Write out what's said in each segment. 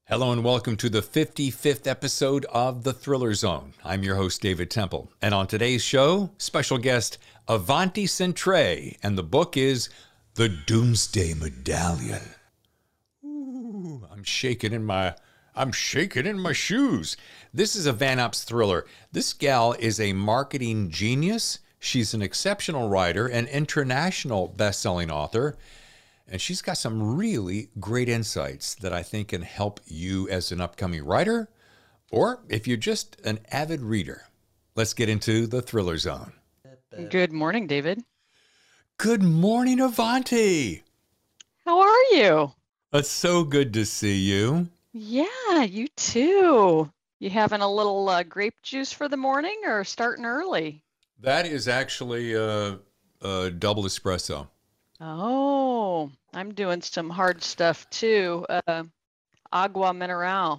Hello and welcome to the 55th episode of The Thriller Zone. I'm your host, David Temple. And on today's show, special guest Avanti Centrae. And the book is The Doomsday Medallion. Ooh, I'm shaking in my shoes. This is a Van Ops thriller. This gal is a marketing genius. She's an exceptional writer and international best-selling author. And she's got some really great insights that I think can help you as an upcoming writer, or if you're just an avid reader. Let's get into the Thriller Zone. Good morning, David. Good morning, Avanti. How are you? It's so good to see you. Yeah, you too. You having a little grape juice for the morning or starting early? That is actually a double espresso. Oh, I'm doing some hard stuff too. Agua mineral.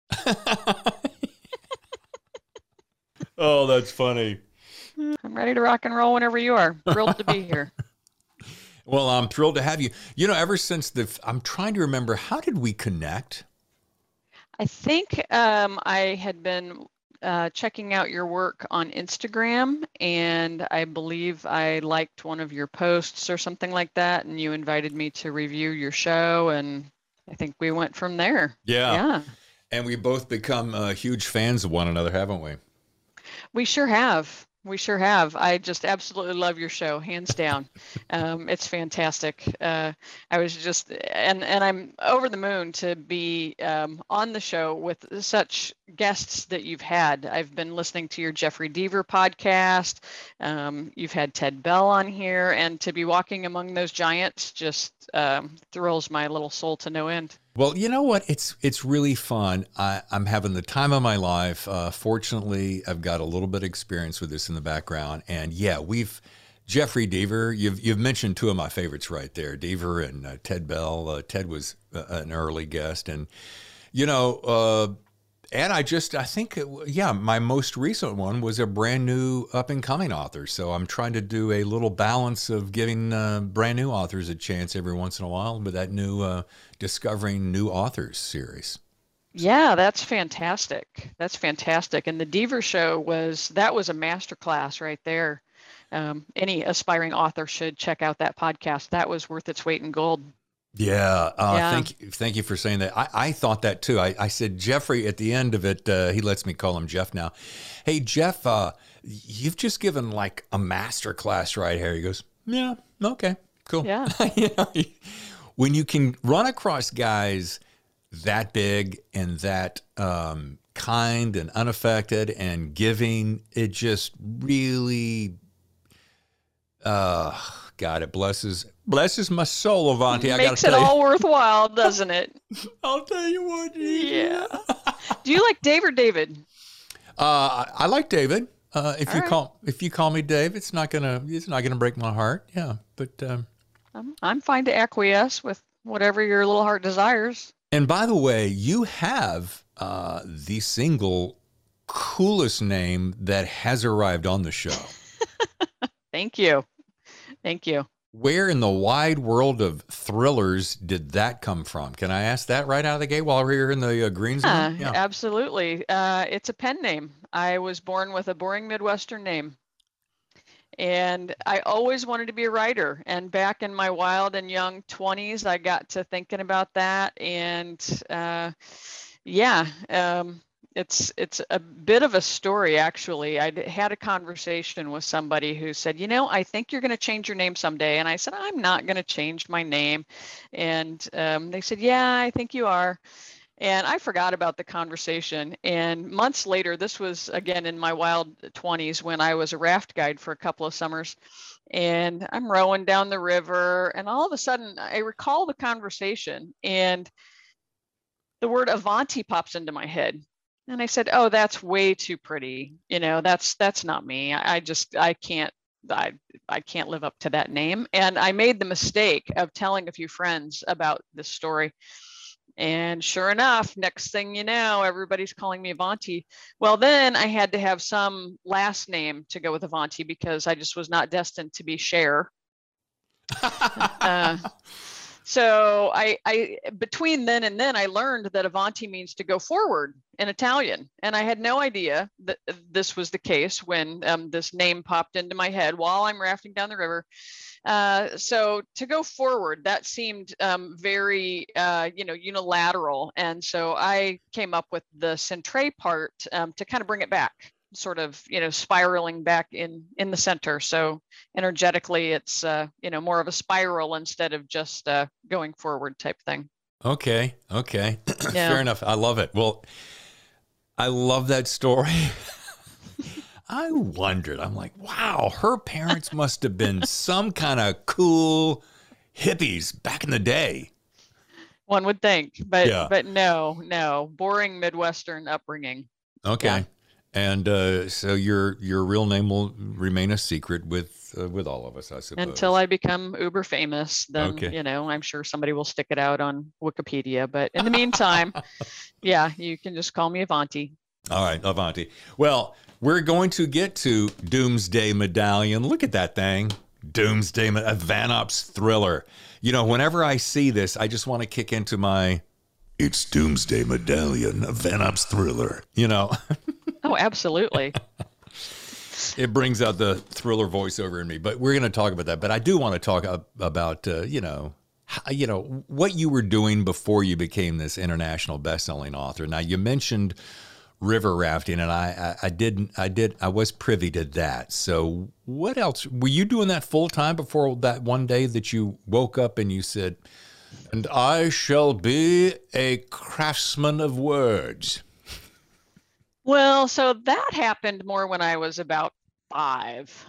Oh, that's funny. I'm ready to rock and roll whenever you are. Thrilled to be here. Well, I'm thrilled to have you. You know, ever since I'm trying to remember, how did we connect? I think I had been checking out your work on Instagram, and I believe I liked one of your posts or something like that, and you invited me to review your show, and I think we went from there. Yeah. And we both become huge fans of one another, haven't we? We sure have. We sure have. I just absolutely love your show, hands down. It's fantastic. I was just, and I'm over the moon to be on the show with such guests that you've had. I've been listening to your Jeffrey Deaver podcast. You've had Ted Bell on here, and to be walking among those giants just thrills my little soul to no end. Well, you know what? It's really fun. I'm having the time of my life. Fortunately, I've got a little bit of experience with this in the background. And yeah, Jeffrey Deaver, you've mentioned two of my favorites right there, Deaver and Ted Bell. Ted was an early guest. And, and I think, my most recent one was a brand new up and coming author. So I'm trying to do a little balance of giving brand new authors a chance every once in a while with that new Discovering New Authors series. Yeah, that's fantastic. That's fantastic. And the Deaver show was a masterclass right there. Any aspiring author should check out that podcast. That was worth its weight in gold. Yeah, thank you for saying that. I thought that too. I said, Jeffrey, at the end of it, he lets me call him Jeff now. Hey, Jeff, you've just given like a master class right here. He goes, yeah, okay, cool. Yeah. When you can run across guys that big and that kind and unaffected and giving, it just really, God, it blesses my soul, Avanti. Makes it all worthwhile, doesn't it? I'll tell you what. Yeah. Do you like Dave or David? I like David. If you call me Dave, it's not gonna break my heart. Yeah, but I'm fine to acquiesce with whatever your little heart desires. And by the way, you have the single coolest name that has arrived on the show. Thank you. Where in the wide world of thrillers did that come from? Can I ask that right out of the gate while we're here in the green zone? Yeah, absolutely. It's a pen name. I was born with a boring Midwestern name. And I always wanted to be a writer. And back in my wild and young 20s, I got to thinking about that. And it's a bit of a story, actually. I had a conversation with somebody who said, I think you're going to change your name someday. And I said, I'm not going to change my name. And they said, yeah, I think you are. And I forgot about the conversation. And months later, this was again in my wild 20s when I was a raft guide for a couple of summers. And I'm rowing down the river. And all of a sudden, I recall the conversation. And the word Avanti pops into my head. And I said, oh, that's way too pretty. That's not me. I can't live up to that name. And I made the mistake of telling a few friends about this story. And sure enough, next thing you know, everybody's calling me Avanti. Well, then I had to have some last name to go with Avanti because I just was not destined to be Cher. So I between then and then I learned that Avanti means to go forward in Italian, and I had no idea that this was the case when this name popped into my head while I'm rafting down the river. So to go forward, that seemed very unilateral, and so I came up with the centre part to kind of bring it back, sort of spiraling back in the center. So energetically, it's more of a spiral instead of just going forward type thing. Okay. Yeah. Fair enough. I love it. Well, I love that story. I wondered, I'm like, wow, her parents must have been some kind of cool hippies back in the day. One would think, but no, boring Midwestern upbringing. Okay. Yeah. And so your real name will remain a secret with all of us, I suppose. Until I become uber famous, then I'm sure somebody will stick it out on Wikipedia. But in the meantime, yeah, you can just call me Avanti. All right, Avanti. Well, we're going to get to Doomsday Medallion. Look at that thing, Doomsday, a Vanops thriller. Whenever I see this, I just want to kick into my, it's Doomsday Medallion, a Vanops thriller. Oh, absolutely. It brings out the thriller voiceover in me, but we're going to talk about that. But I do want to talk about, what you were doing before you became this international best-selling author. Now, you mentioned river rafting, and I was privy to that. So what else? Were you doing that full time before that one day that you woke up and you said, and I shall be a craftsman of words? Well, so that happened more when I was about 5.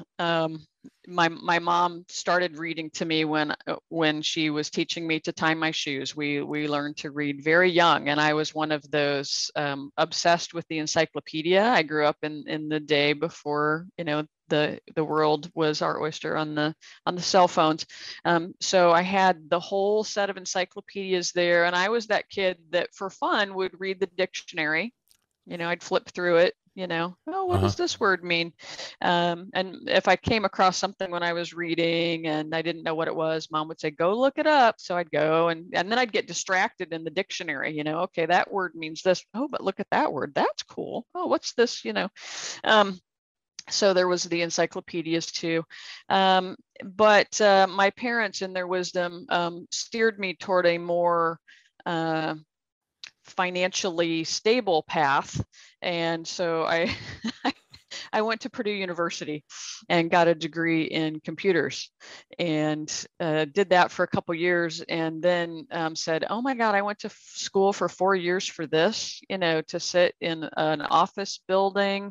My mom started reading to me when she was teaching me to tie my shoes. We learned to read very young, and I was one of those obsessed with the encyclopedia. I grew up in the day before the world was our oyster on the cell phones. So I had the whole set of encyclopedias there, and I was that kid that for fun would read the dictionary. I'd flip through it, what does this word mean? And if I came across something when I was reading and I didn't know what it was, Mom would say, go look it up. So I'd go and then I'd get distracted in the dictionary, okay, that word means this. Oh, but look at that word. That's cool. Oh, what's this, So there was the encyclopedias too. But my parents in their wisdom steered me toward a more financially stable path. And so I went to Purdue University and got a degree in computers and did that for a couple years, and then said, oh my God, I went to school for 4 years for this, to sit in an office building.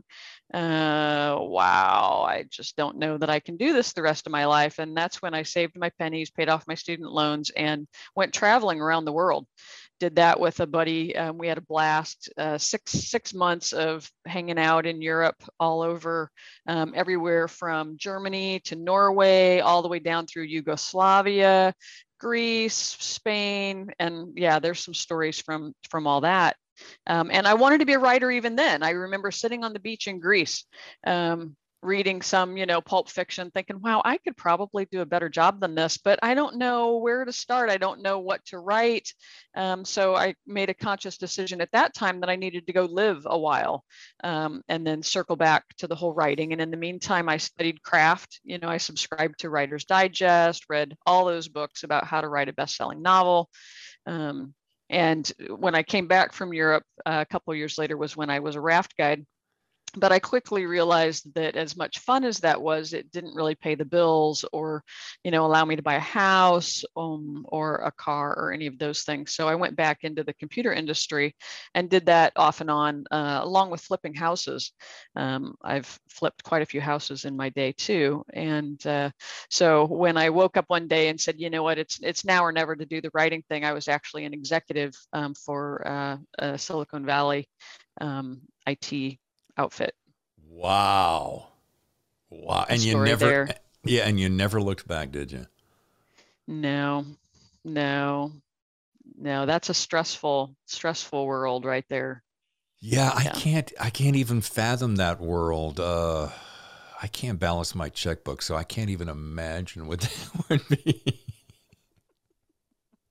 Wow, I just don't know that I can do this the rest of my life. And that's when I saved my pennies, paid off my student loans, and went traveling around the world. Did that with a buddy. We had a blast, 6 months of hanging out in Europe, all over, everywhere from Germany to Norway, all the way down through Yugoslavia, Greece, Spain. And yeah, there's some stories from all that. And I wanted to be a writer even then. I remember sitting on the beach in Greece, reading some, pulp fiction, thinking, wow, I could probably do a better job than this, but I don't know where to start. I don't know what to write. So I made a conscious decision at that time that I needed to go live a while, and then circle back to the whole writing. And in the meantime, I studied craft. I subscribed to Writer's Digest, read all those books about how to write a best-selling novel. And when I came back from Europe a couple of years later was when I was a raft guide. But I quickly realized that as much fun as that was, it didn't really pay the bills or, allow me to buy a house or a car or any of those things. So I went back into the computer industry and did that off and on, along with flipping houses. I've flipped quite a few houses in my day too. And so when I woke up one day and said, you know what, it's now or never to do the writing thing, I was actually an executive for Silicon Valley IT outfit. Wow. And you never, and you never looked back, did you? No. That's a stressful world right there. Yeah. I can't even fathom that world. I can't balance my checkbook, so I can't even imagine what that would be.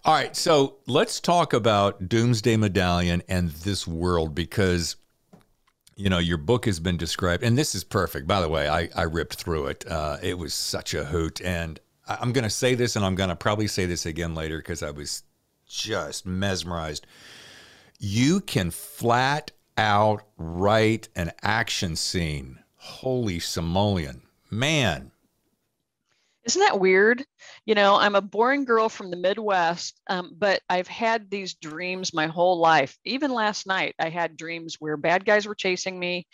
All right, so let's talk about Doomsday Medallion and this world because your book has been described, and this is perfect. By the way, I ripped through it. It was such a hoot, and I'm going to say this, and I'm going to probably say this again later because I was just mesmerized. You can flat out write an action scene. Holy simoleon, man! Isn't that weird? I'm a boring girl from the Midwest, but I've had these dreams my whole life. Even last night, I had dreams where bad guys were chasing me.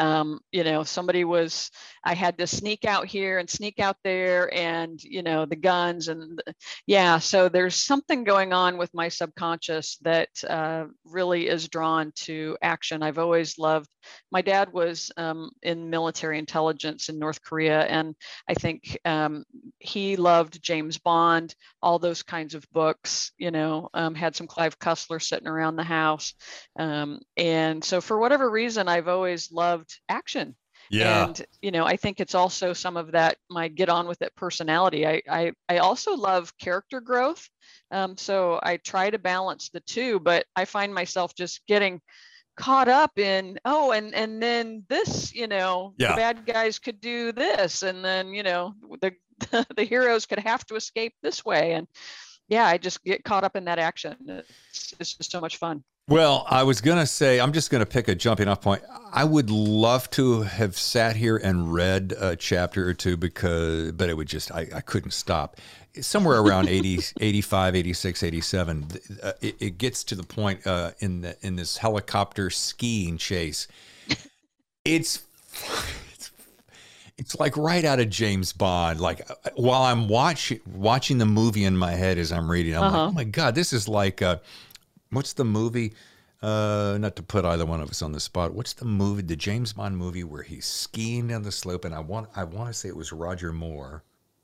I had to sneak out here and sneak out there, and, the guns. Yeah, so there's something going on with my subconscious that really is drawn to action. I've always loved, my dad was in military intelligence in North Korea, and I think he loved James Bond, all those kinds of books, had some Clive Cussler sitting around the house. And so for whatever reason, I've always loved action. Yeah. And, I think it's also some of that, my get on with it personality. I also love character growth. So I try to balance the two, but I find myself just getting caught up in, and then this, the bad guys could do this, and then the heroes could have to escape this way, and I just get caught up in that action. It's just so much fun. Well, I was going to say, I'm just going to pick a jumping off point. I would love to have sat here and read a chapter or two but it would just, I couldn't stop. Somewhere around 80, 85, 86, 87, it gets to the point in this helicopter skiing chase. It's like right out of James Bond. Like while I'm watching the movie in my head as I'm reading, I'm like, oh my God, this is like, what's the movie? Not to put either one of us on the spot. What's the movie, the James Bond movie where he's skiing down the slope? And I want to say it was Roger Moore.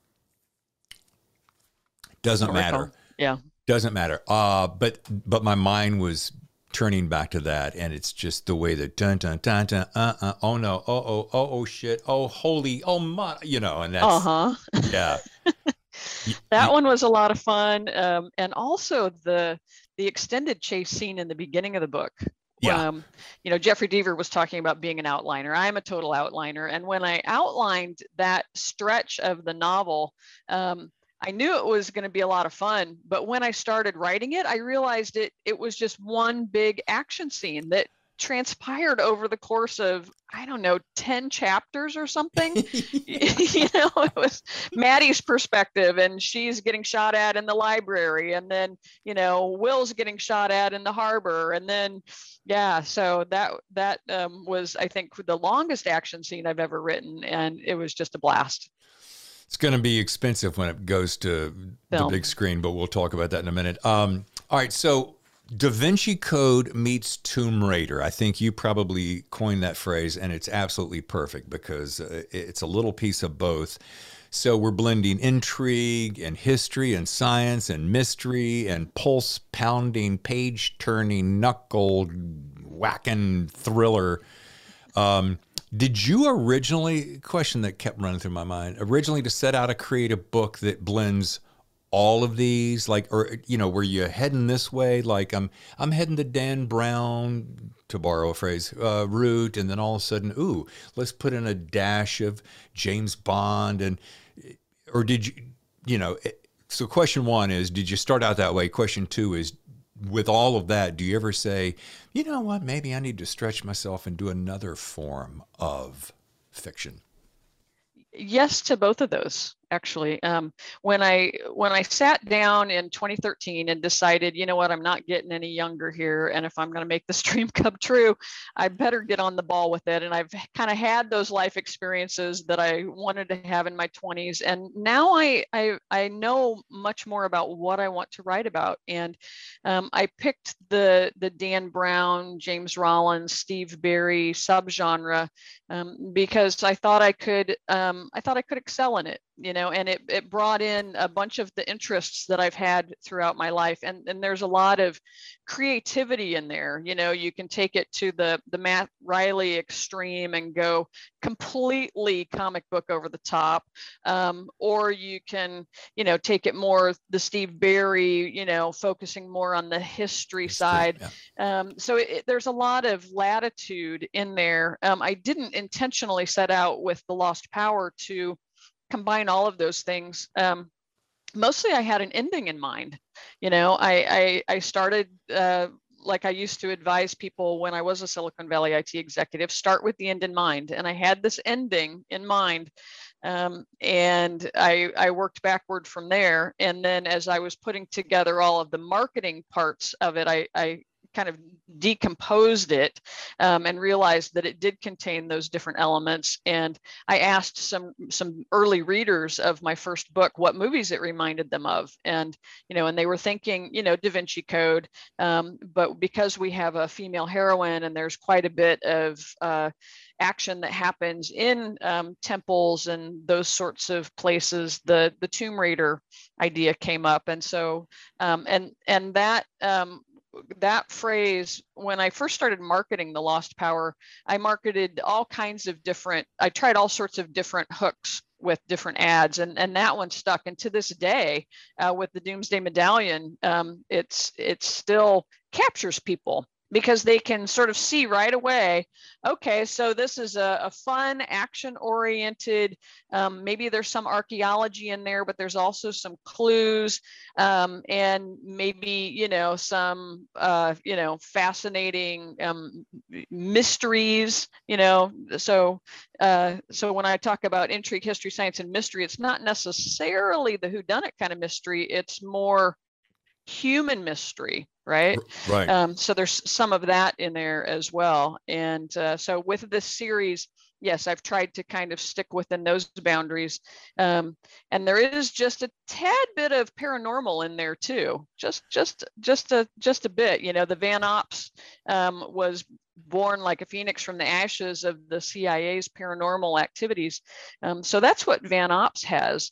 Doesn't matter. Yeah. Doesn't matter. But my mind was turning back to that, and it's just the way that dun dun dun dun oh no, oh shit, oh holy, oh my, and that's yeah. That one was a lot of fun, and also the extended chase scene in the beginning of the book. Yeah. Jeffrey Deaver was talking about being an outliner. I'm a total outliner, and when I outlined that stretch of the novel, I knew it was going to be a lot of fun, but when I started writing it, I realized it was just one big action scene that transpired over the course of, I don't know, 10 chapters or something. It was Maddie's perspective, and she's getting shot at in the library, and then, Will's getting shot at in the harbor, and then, so that was, I think, the longest action scene I've ever written, and it was just a blast. It's going to be expensive when it goes to the big screen, but we'll talk about that in a minute. All right, so Da Vinci Code meets Tomb Raider. I think you probably coined that phrase, and it's absolutely perfect because it's a little piece of both. So we're blending intrigue and history and science and mystery and pulse-pounding, page-turning, knuckle-whacking thriller. Did you originally, question that kept running through my mind, originally to set out to create a book that blends all of these, like, or, were you heading this way? Like I'm heading the Dan Brown, to borrow a phrase, route. And then all of a sudden, ooh, let's put in a dash of James Bond. Or did you, so question one is, did you start out that way? Question two is, with all of that, do you ever say, you know what, maybe I need to stretch myself and do another form of fiction? Yes to both of those, actually. When I sat down in 2013 and decided, you know what, I'm not getting any younger here, and if I'm going to make this dream come true, I better get on the ball with it. And I've kind of had those life experiences that I wanted to have in my 20s, and now I know much more about what I want to write about. And I picked the Dan Brown, James Rollins, Steve Berry subgenre because I thought I could excel in it. and it brought in a bunch of the interests that I've had throughout my life. And there's a lot of creativity in there. You can take it to the Matt Riley extreme and go completely comic book over the top. Or you can, take it more the Steve Berry, focusing more on the history side. Yeah. So there's a lot of latitude in there. I didn't intentionally set out with The Lost Power to combine all of those things. Mostly I had an ending in mind. I started, like I used to advise people when I was a Silicon Valley IT executive, start with the end in mind. And I had this ending in mind. And I worked backward from there. And then as I was putting together all of the marketing parts of it, I kind of decomposed it, and realized that it did contain those different elements. And I asked some early readers of my first book what movies it reminded them of, and they were thinking Da Vinci Code, but because we have a female heroine and there's quite a bit of action that happens in temples and those sorts of places, the Tomb Raider idea came up. And so and that phrase, when I first started marketing The Lost Power, I marketed I tried all sorts of different hooks with different ads, and that one stuck. And to this day, with the Doomsday Medallion, it still captures people, because they can sort of see right away, okay, so this is a fun, action-oriented, maybe there's some archaeology in there, but there's also some clues, and maybe, some, fascinating mysteries, so when I talk about intrigue, history, science, and mystery, it's not necessarily the whodunit kind of mystery, it's more human mystery, right? So there's some of that in there as well. And so with this series, yes, I've tried to kind of stick within those boundaries. And there is just a tad bit of paranormal in there too, just a bit. The Van Ops was born like a phoenix from the ashes of the CIA's paranormal activities. So that's what Van Ops has.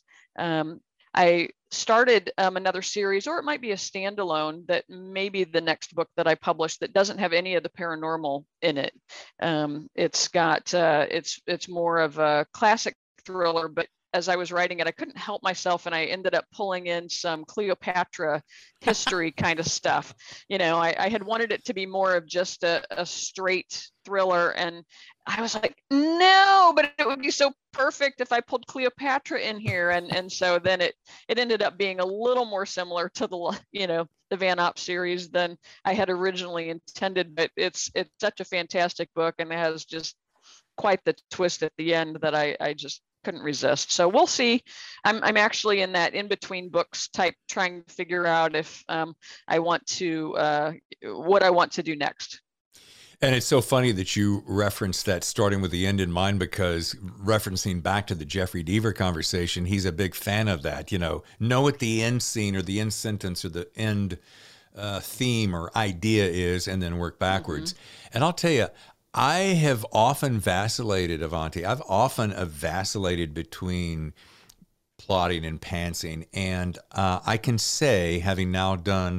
I started another series, or it might be a standalone, that may be the next book that I publish, that doesn't have any of the paranormal in it. It's got it's more of a classic thriller, but as I was writing it, I couldn't help myself, and I ended up pulling in some Cleopatra history kind of stuff. I had wanted it to be more of just a straight thriller, and I was like, no, but it would be so perfect if I pulled Cleopatra in here. And so then it ended up being a little more similar to the Van Ops series than I had originally intended. But it's such a fantastic book, and it has just quite the twist at the end that I just couldn't resist. So we'll see. I'm actually in that in-between books type, trying to figure out if I want to what I want to do next. And it's so funny that you referenced that starting with the end in mind, because referencing back to the Jeffrey Deaver conversation, he's a big fan of that. Know what the end scene or the end sentence or the end theme or idea is, and then work backwards. Mm-hmm. And I'll tell you, I have often vacillated, Avanti. I've often vacillated between plotting and pantsing. And I can say, having now done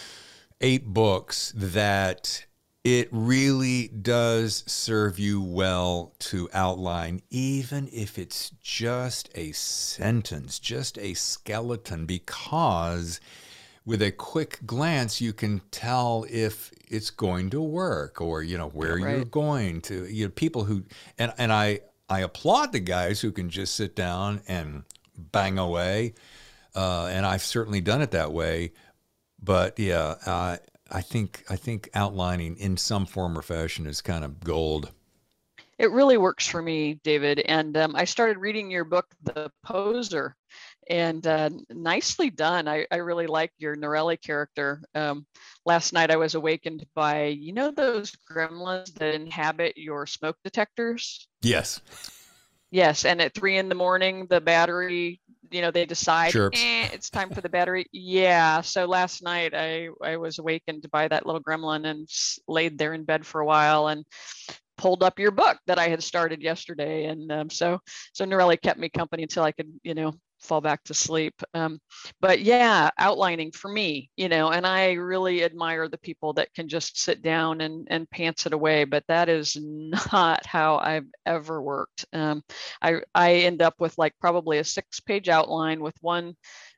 8 books, that it really does serve you well to outline, even if it's just a sentence, just a skeleton, because with a quick glance, you can tell if it's going to work, or, where you're going to, people who, and I applaud the guys who can just sit down and bang away. And I've certainly done it that way. But yeah, I think outlining in some form or fashion is kind of gold. It really works for me, David. And I started reading your book, The Poser, and nicely done. I really like your Norelli character. Last night I was awakened by, those gremlins that inhabit your smoke detectors? Yes. Yes. And at 3 a.m, the battery, they decide it's time for the battery. Yeah. So last night I was awakened by that little gremlin and laid there in bed for a while. And pulled up your book that I had started yesterday. And so Norelli kept me company until I could, fall back to sleep. But yeah, outlining for me, and I really admire the people that can just sit down and pants it away, but that is not how I've ever worked. I end up with like probably a 6-page outline with one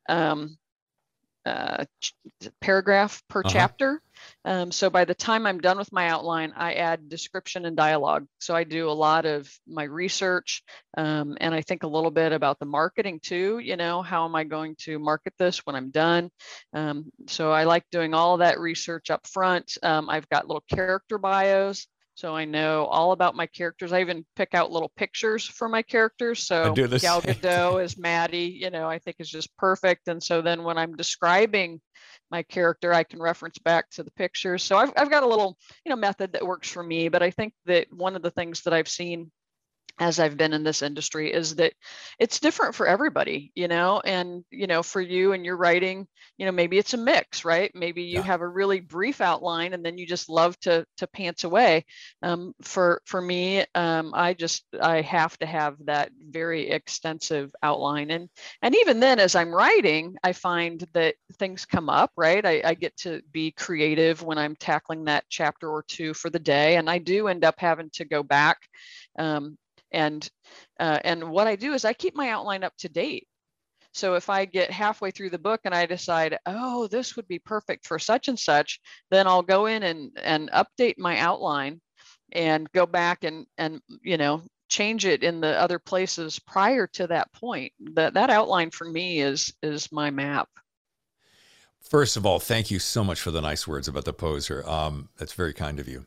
paragraph per chapter. So by the time I'm done with my outline, I add description and dialogue. So I do a lot of my research, and I think a little bit about the marketing too. How am I going to market this when I'm done? So I like doing all of that research up front. I've got little character bios, so I know all about my characters. I even pick out little pictures for my characters. So Gal Gadot as Maddie, I think is just perfect. And so then when I'm describing my character, I can reference back to the pictures. So I've got a little, method that works for me. But I think that one of the things that I've seen as I've been in this industry is that it's different for everybody, and, for you and your writing, maybe it's a mix, right? Maybe you have a really brief outline and then you just love to pants away. For me, I have to have that very extensive outline. And even then, as I'm writing, I find that things come up, right? I get to be creative when I'm tackling that chapter or two for the day. And I do end up having to go back. And what I do is I keep my outline up to date. So if I get halfway through the book and I decide, oh, this would be perfect for such and such, then I'll go in and update my outline and go back and change it in the other places prior to that point. That outline for me is my map. First of all, thank you so much for the nice words about the poser. That's very kind of you.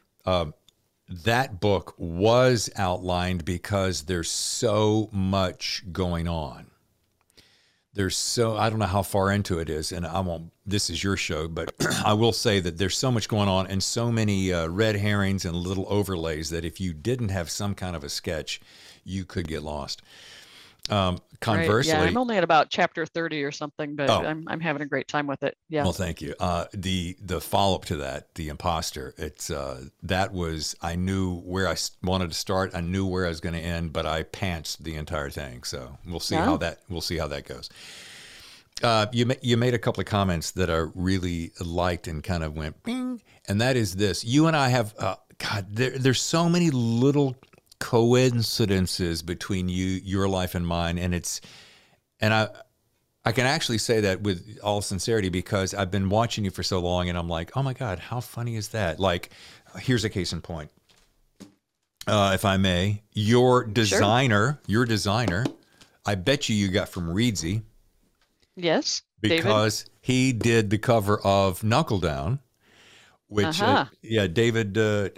That book was outlined because there's so much going on. I don't know how far into it is, and this is your show, but I will say that there's so much going on and so many red herrings and little overlays that if you didn't have some kind of a sketch, you could get lost. Conversely, right. Yeah, I'm only at about chapter 30 or something, but I'm having a great time with it. Yeah. Well, thank you. The follow-up to that, The Imposter, I knew where I wanted to start. I knew where I was going to end, but I pantsed the entire thing. So we'll see how that goes. You made a couple of comments that I really liked and kind of went bing, and that is this. You and I have, there's so many little coincidences between your life and mine, and I can actually say that with all sincerity because I've been watching you for so long, and I'm like, oh my God, how funny is that? Like, here's a case in point, if I may. Your designer, I bet you got from Reedsy. Yes, because David. He did the cover of Knuckle Down, which David.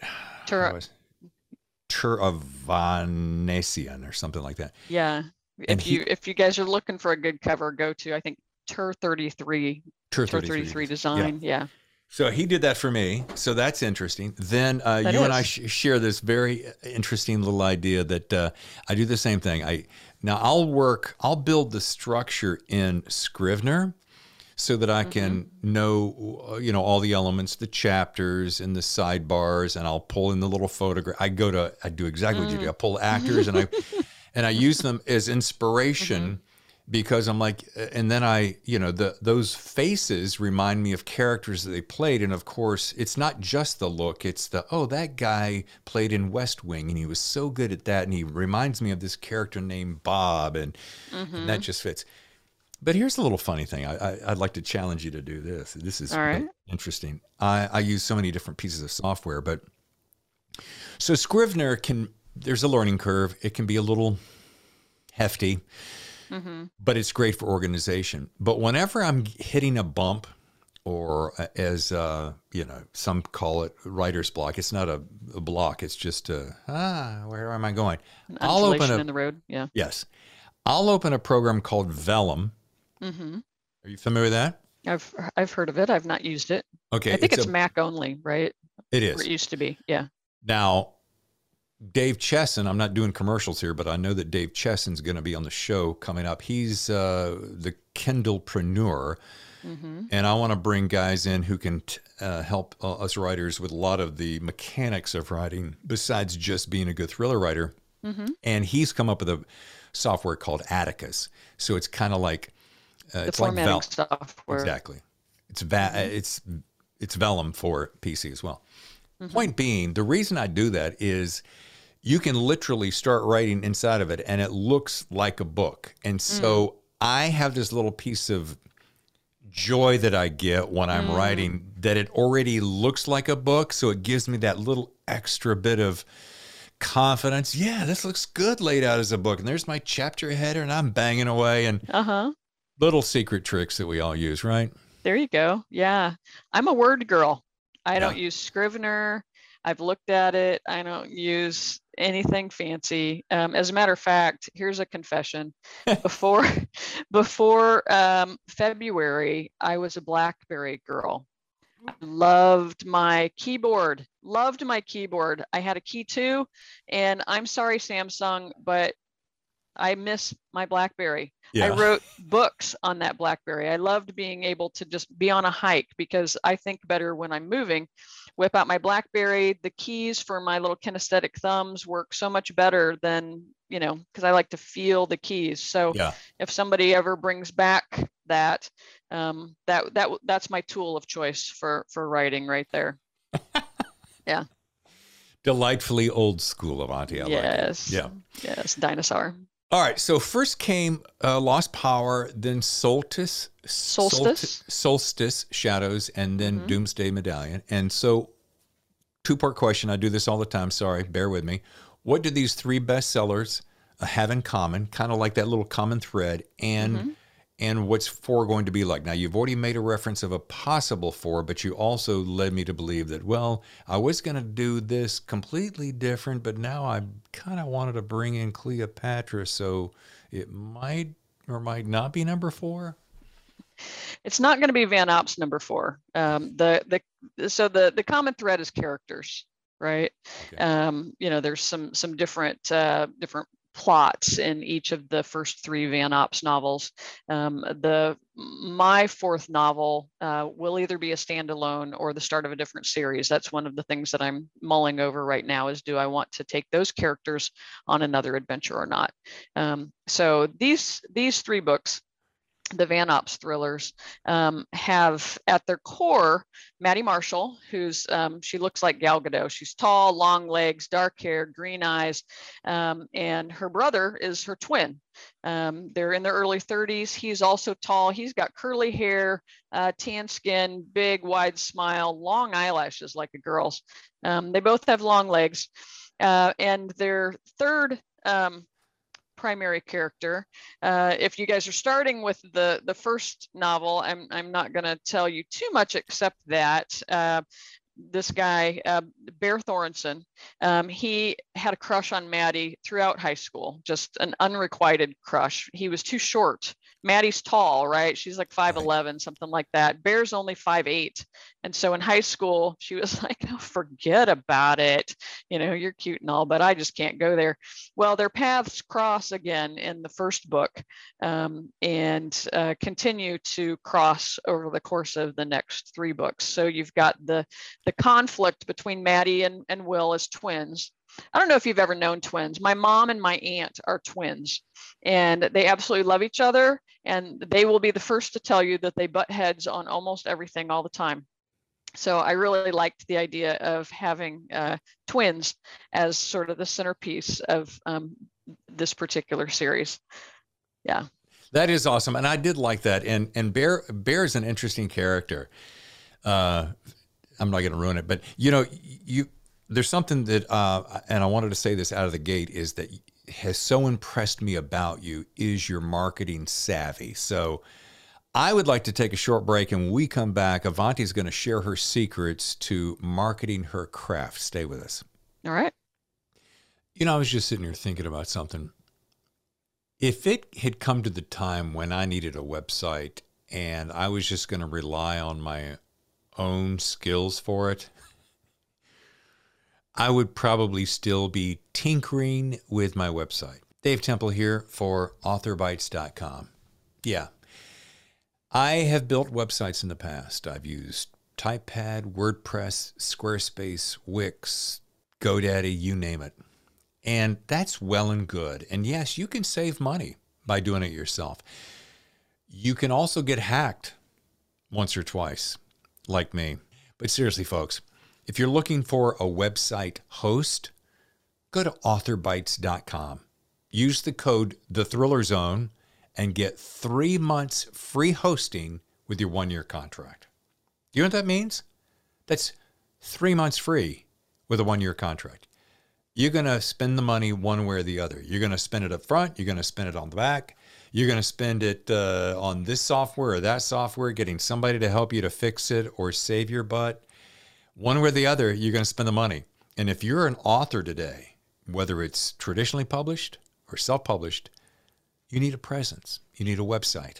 Turvanesian or something like that. Yeah. If you guys are looking for a good cover, go to, I think, Tur 33 design. Yeah. So he did that for me. So that's interesting. Then you and I share this very interesting little idea that I do the same thing. I'll build the structure in Scrivener so that I can know, all the elements, the chapters and the sidebars, and I'll pull in the little photograph. I do exactly what you do. I pull actors and I use them as inspiration because I'm like, and then those faces remind me of characters that they played. And of course, it's not just the look, it's that guy played in West Wing and he was so good at that. And he reminds me of this character named Bob, and that just fits. But here's a little funny thing. I'd like to challenge you to do this. This is interesting. I use so many different pieces of software, but so Scrivener there's a learning curve. It can be a little hefty, but it's great for organization. But whenever I'm hitting a bump, or as some call it writer's block, it's not a block. It's just where am I going? I'll open in the road. Yeah. Yes. I'll open a program called Vellum. Are you familiar with that? I've heard of it. I've not used it. Okay. I think it's Mac only, right? It is. Or it used to be. Yeah. Now, Dave Chesson, I'm not doing commercials here, but I know that Dave Chesson's going to be on the show coming up. He's the Kindlepreneur. Mm-hmm. And I want to bring guys in who can help us writers with a lot of the mechanics of writing, besides just being a good thriller writer. Mm-hmm. And he's come up with a software called Atticus. So it's kind of like The it's like formatting software. Exactly. It's Mm-hmm. it's Vellum for PC as well. Mm-hmm. Point being, the reason I do that is you can literally start writing inside of it, and it looks like a book. And so I have this little piece of joy that I get when I'm writing that it already looks like a book. So it gives me that little extra bit of confidence. Yeah, this looks good laid out as a book. And there's my chapter header, and I'm banging away, and Uh-huh. little secret tricks that we all use, right? There you go. Yeah. I'm a Word girl. I Yeah. don't use Scrivener. I've looked at it. I don't use anything fancy. As a matter of fact, here's a confession. Before February, I was a BlackBerry girl. I loved my keyboard. Loved my keyboard. I had a Key 2, and I'm sorry, Samsung, but I miss my BlackBerry. I Yeah. wrote books on that BlackBerry. I loved being able to just be on a hike because I think better when I'm moving. Whip out my BlackBerry. The keys for my little kinesthetic thumbs work so much better than, because I like to feel the keys. So Yeah. if somebody ever brings back that's my tool of choice for writing right there. Yeah. Delightfully old school, Avanti. I like it. Yes. Yeah. Yes. Dinosaur. All right. So first came Lost Power, then Solstice. Solstice Shadows, and then Doomsday Medallion. And so, two-part question. I do this all the time. Sorry, bear with me. What do these three bestsellers have in common? Kind of like that little common thread, and what's 4 going to be like? Now, you've already made a reference of a possible 4, but you also led me to believe that, well, I was going to do this completely different, but now I kind of wanted to bring in Cleopatra, so it might or might not be number 4. It's not going to be Van Op's number 4. The common thread is characters, right? Okay. There's some different plots in each of the first 3 Van Op's novels. My 4th novel will either be a standalone or the start of a different series. That's one of the things that I'm mulling over right now is, do I want to take those characters on another adventure or not? So these 3 books, the Van Op's thrillers, have at their core Maddie Marshall, who's she looks like Gal Gadot. She's tall, long legs, dark hair, green eyes, and her brother is her twin. They're in their early 30s. He's also tall. He's got curly hair, tan skin, big, wide smile, long eyelashes like a girl's. They both have long legs. And their third primary character. If you guys are starting with the first novel, I'm not going to tell you too much except that this guy, Bear Thorenson, he had a crush on Maddie throughout high school, just an unrequited crush. He was too short. Maddie's tall, right? She's like 5'11", something like that. Bear's only 5'8". And so in high school, she was like, oh, forget about it. You're cute and all, but I just can't go there. Well, their paths cross again in the first book, and continue to cross over the course of the next 3 books. So you've got the conflict between Maddie and Will as twins. I don't know if you've ever known twins. My mom and my aunt are twins, and they absolutely love each other. And they will be the first to tell you that they butt heads on almost everything all the time. So I really liked the idea of having twins as sort of the centerpiece of this particular series. Yeah. That is awesome. And I did like that. And Bear is an interesting character. I'm not going to ruin it, but there's something that, and I wanted to say this out of the gate, is that has so impressed me about you is your marketing savvy. So I would like to take a short break, and when we come back, Avanti's going to share her secrets to marketing her craft. Stay with us. All right. I was just sitting here thinking about something. If it had come to the time when I needed a website and I was just going to rely on my own skills for it, I would probably still be tinkering with my website. Dave Temple here for AuthorBytes.com. Yeah. I have built websites in the past. I've used TypePad, WordPress, Squarespace, Wix, GoDaddy, you name it. And that's well and good. And yes, you can save money by doing it yourself. You can also get hacked once or twice, like me. But seriously, folks, if you're looking for a website host, go to authorbytes.com. Use the code TheThrillerZone and get 3 months free hosting with your 1-year contract. You know what that means? That's 3 months free with a 1-year contract. You're going to spend the money one way or the other. You're going to spend it up front. You're going to spend it on the back. You're going to spend it on this software or that software, getting somebody to help you to fix it or save your butt. One way or the other, you're going to spend the money. And if you're an author today, whether it's traditionally published or self-published, you need a presence. You need a website.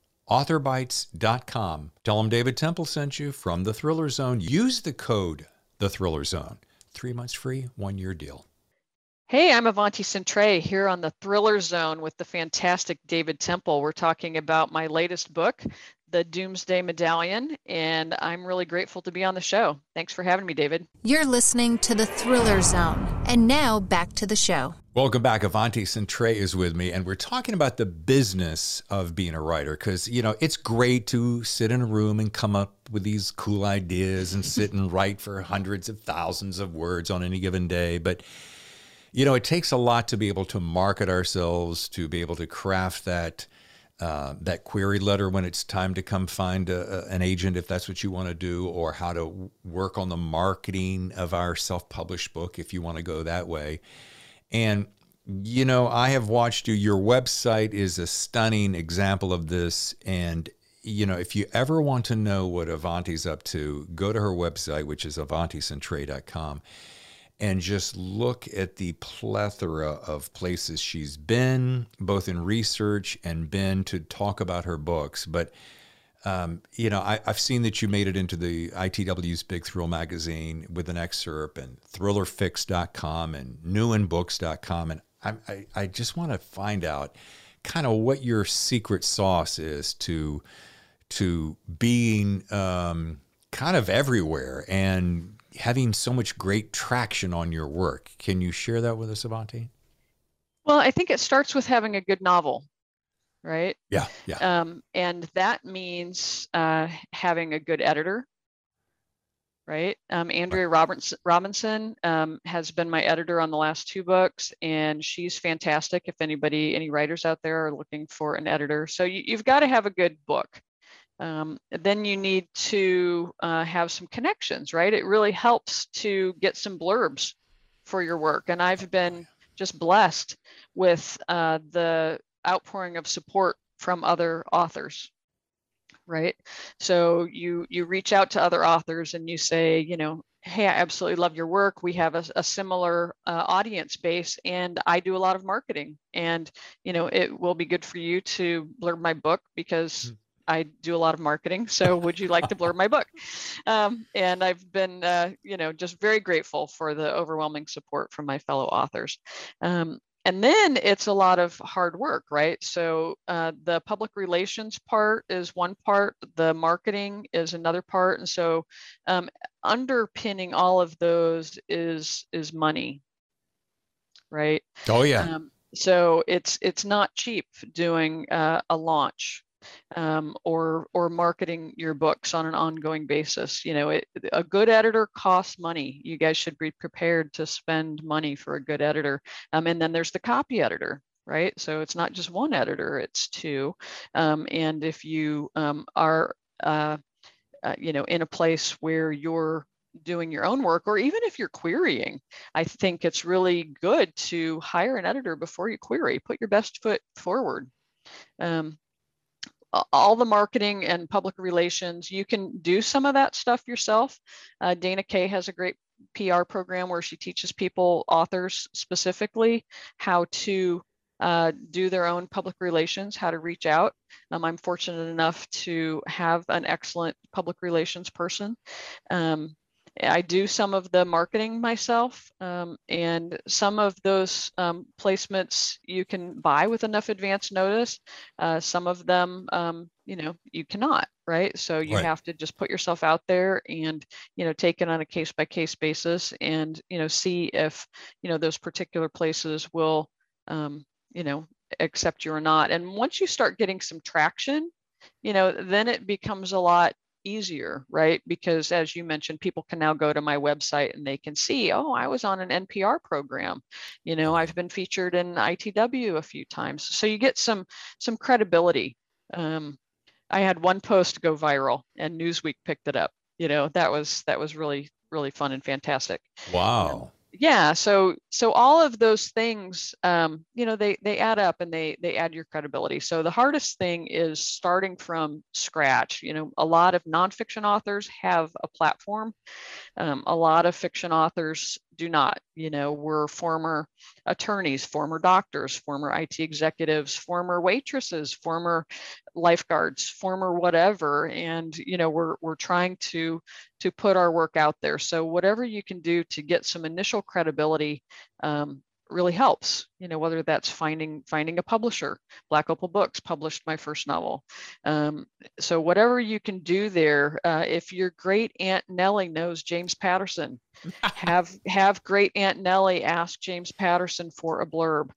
Authorbytes.com. Tell them David Temple sent you from The Thriller Zone. Use the code The Thriller Zone. 3 months free, 1-year deal. Hey, I'm Avanti Centray here on the Thriller Zone with the fantastic David Temple. We're talking about my latest book, The Doomsday Medallion, and I'm really grateful to be on the show. Thanks for having me, David. You're listening to the Thriller Zone. And now back to the show. Welcome back. Avanti Centray is with me, and we're talking about the business of being a writer because, you know, it's great to sit in a room and come up with these cool ideas and sit and write for hundreds of thousands of words on any given day. But, you know, it takes a lot to be able to market ourselves, to be able to craft that query letter when it's time to come find an agent, if that's what you want to do, or how to work on the marketing of our self-published book, if you want to go that way. And, you know, I have watched you. Your website is a stunning example of this. And, you know, if you ever want to know what Avanti's up to, go to her website, which is avanticentray.com, and just look at the plethora of places she's been, both in research and been to talk about her books. But, you know, I've seen that you made it into the ITW's Big Thrill magazine with an excerpt, and thrillerfix.com and newinbooks.com. And I just want to find out kind of what your secret sauce is to being kind of everywhere and having so much great traction on your work. Can you share that with us, Avanti? Well, I think it starts with having a good novel, right? Yeah. And that means having a good editor, right? Andrea Robinson has been my editor on the last 2 books, and she's fantastic. If any writers out there are looking for an editor. So you've got to have a good book. Then you need to have some connections, right? It really helps to get some blurbs for your work. And I've been just blessed with the outpouring of support from other authors, right? So you reach out to other authors and you say, you know, hey, I absolutely love your work. We have a similar audience base, and I do a lot of marketing. And, you know, it will be good for you to blurb my book because I do a lot of marketing. So would you like to blurb my book? And I've been, you know, just very grateful for the overwhelming support from my fellow authors. And then it's a lot of hard work, right? So the public relations part is one part, the marketing is another part. And so underpinning all of those is money, right? Oh, yeah. So it's not cheap doing a launch. Or marketing your books on an ongoing basis. You know, a good editor costs money. You guys should be prepared to spend money for a good editor. And then there's the copy editor, right? So it's not just one editor, it's 2. And if you are, you know, in a place where you're doing your own work, or even if you're querying, I think it's really good to hire an editor before you query. Put your best foot forward. All the marketing and public relations, you can do some of that stuff yourself. Dana Kay has a great PR program where she teaches people, authors specifically, how to do their own public relations, how to reach out. I'm fortunate enough to have an excellent public relations person. I do some of the marketing myself, and some of those placements you can buy with enough advance notice. Some of them, you cannot, right? So you Right. have to just put yourself out there and, take it on a case by case basis and, see if, those particular places will, you know, accept you or not. And once you start getting some traction, then it becomes a lot easier, right? Because as you mentioned, people can now go to my website and they can see, oh, I was on an NPR program. I've been featured in ITW a few times. So you get some credibility. I had one post go viral and Newsweek picked it up. That was really, really fun and fantastic. Wow. Yeah, so all of those things, they add up and they add your credibility. So the hardest thing is starting from scratch. A lot of nonfiction authors have a platform. A lot of fiction authors do not. We're former attorneys, former doctors, former IT executives, former waitresses, former lifeguards, former whatever, and we're trying to put our work out there. So whatever you can do to get some initial credibility really helps. Whether that's finding a publisher. Black Opal Books published my first novel. So whatever you can do there, if your great Aunt Nellie knows James Patterson, have great Aunt Nellie ask James Patterson for a blurb.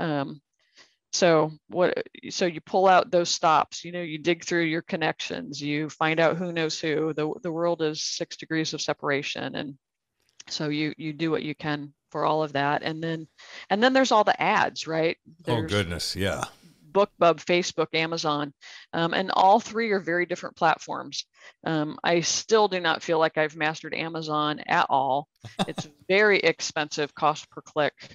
So you pull out those stops, you dig through your connections, you find out who knows who. The world is 6 degrees of separation, and so you do what you can for all of that. And then there's all the ads, right? Oh, There's goodness. Yeah. BookBub, Facebook, Amazon, and all three are very different platforms. I still do not feel like I've mastered Amazon at all. It's very expensive, cost per click,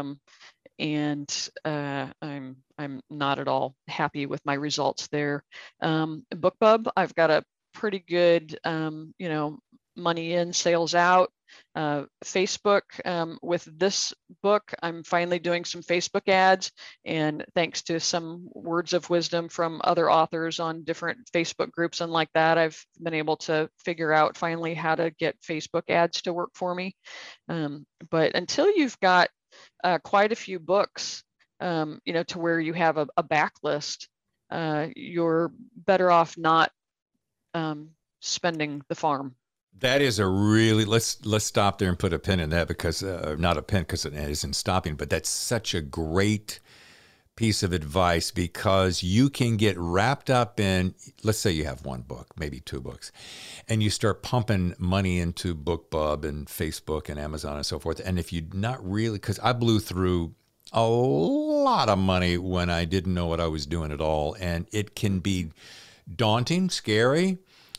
and I'm not at all happy with my results there. BookBub, I've got a pretty good, money in, sales out. Facebook, with this book, I'm finally doing some Facebook ads, and thanks to some words of wisdom from other authors on different Facebook groups and like that, I've been able to figure out finally how to get Facebook ads to work for me. But until you've got quite a few books, to where you have a backlist, you're better off not spending the farm. That is a really, let's stop there and put a pin in that, because not a pin because it isn't stopping, but that's such a great piece of advice, because you can get wrapped up in, let's say you have one book, maybe two books, and you start pumping money into BookBub and Facebook and Amazon and so forth. And if you're not really, because I blew through a lot of money when I didn't know what I was doing at all, and it can be daunting, scary.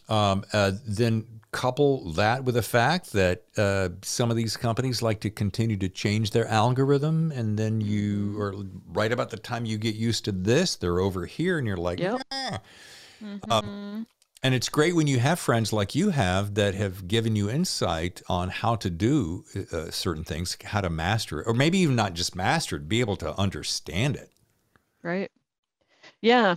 Then couple that with the fact that some of these companies like to continue to change their algorithm, and then you are right about the time you get used to this, they're over here, and you're like, Yep. "Ah." Mm-hmm. And it's great when you have friends like you have that have given you insight on how to do certain things, how to master it, or maybe even not just master it, be able to understand it. Right. Yeah.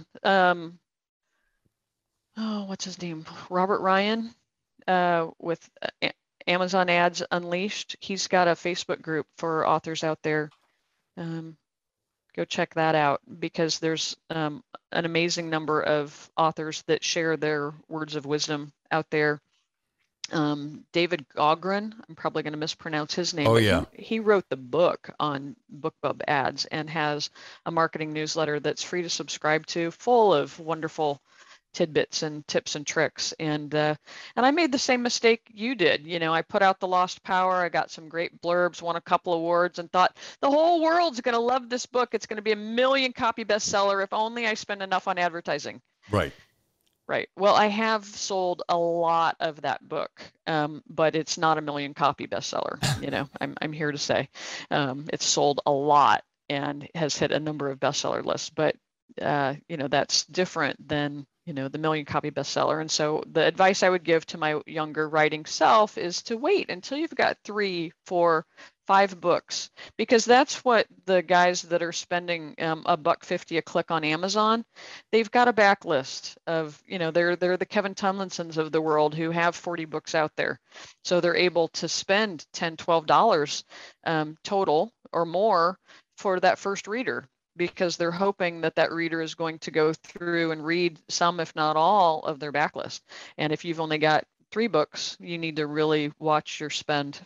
What's his name? Robert Ryan, with Amazon Ads Unleashed. He's got a Facebook group for authors out there. Go check that out, because there's an amazing number of authors that share their words of wisdom out there. David Gaughran, I'm probably going to mispronounce his name. Oh, but yeah. He wrote the book on BookBub ads and has a marketing newsletter that's free to subscribe to, full of wonderful tidbits and tips and tricks. And I made the same mistake you did. I put out The Lost Power. I got some great blurbs, won a couple awards, and thought the whole world's going to love this book. It's going to be a 1 million copy bestseller if only I spend enough on advertising. Right. Right. Well, I have sold a lot of that book, but it's not a 1 million copy bestseller. I'm here to say it's sold a lot and has hit a number of bestseller lists, but that's different than the 1 million copy bestseller. And so the advice I would give to my younger writing self is to wait until you've got 3, 4, 5 books, because that's what the guys that are spending $1.50 a click on Amazon, they've got a backlist of, they're the Kevin Tomlinsons of the world who have 40 books out there. So they're able to spend $10, $12 total or more for that first reader. because they're hoping that that reader is going to go through and read some, if not all, of their backlist. And if you've only got 3 books, you need to really watch your spend.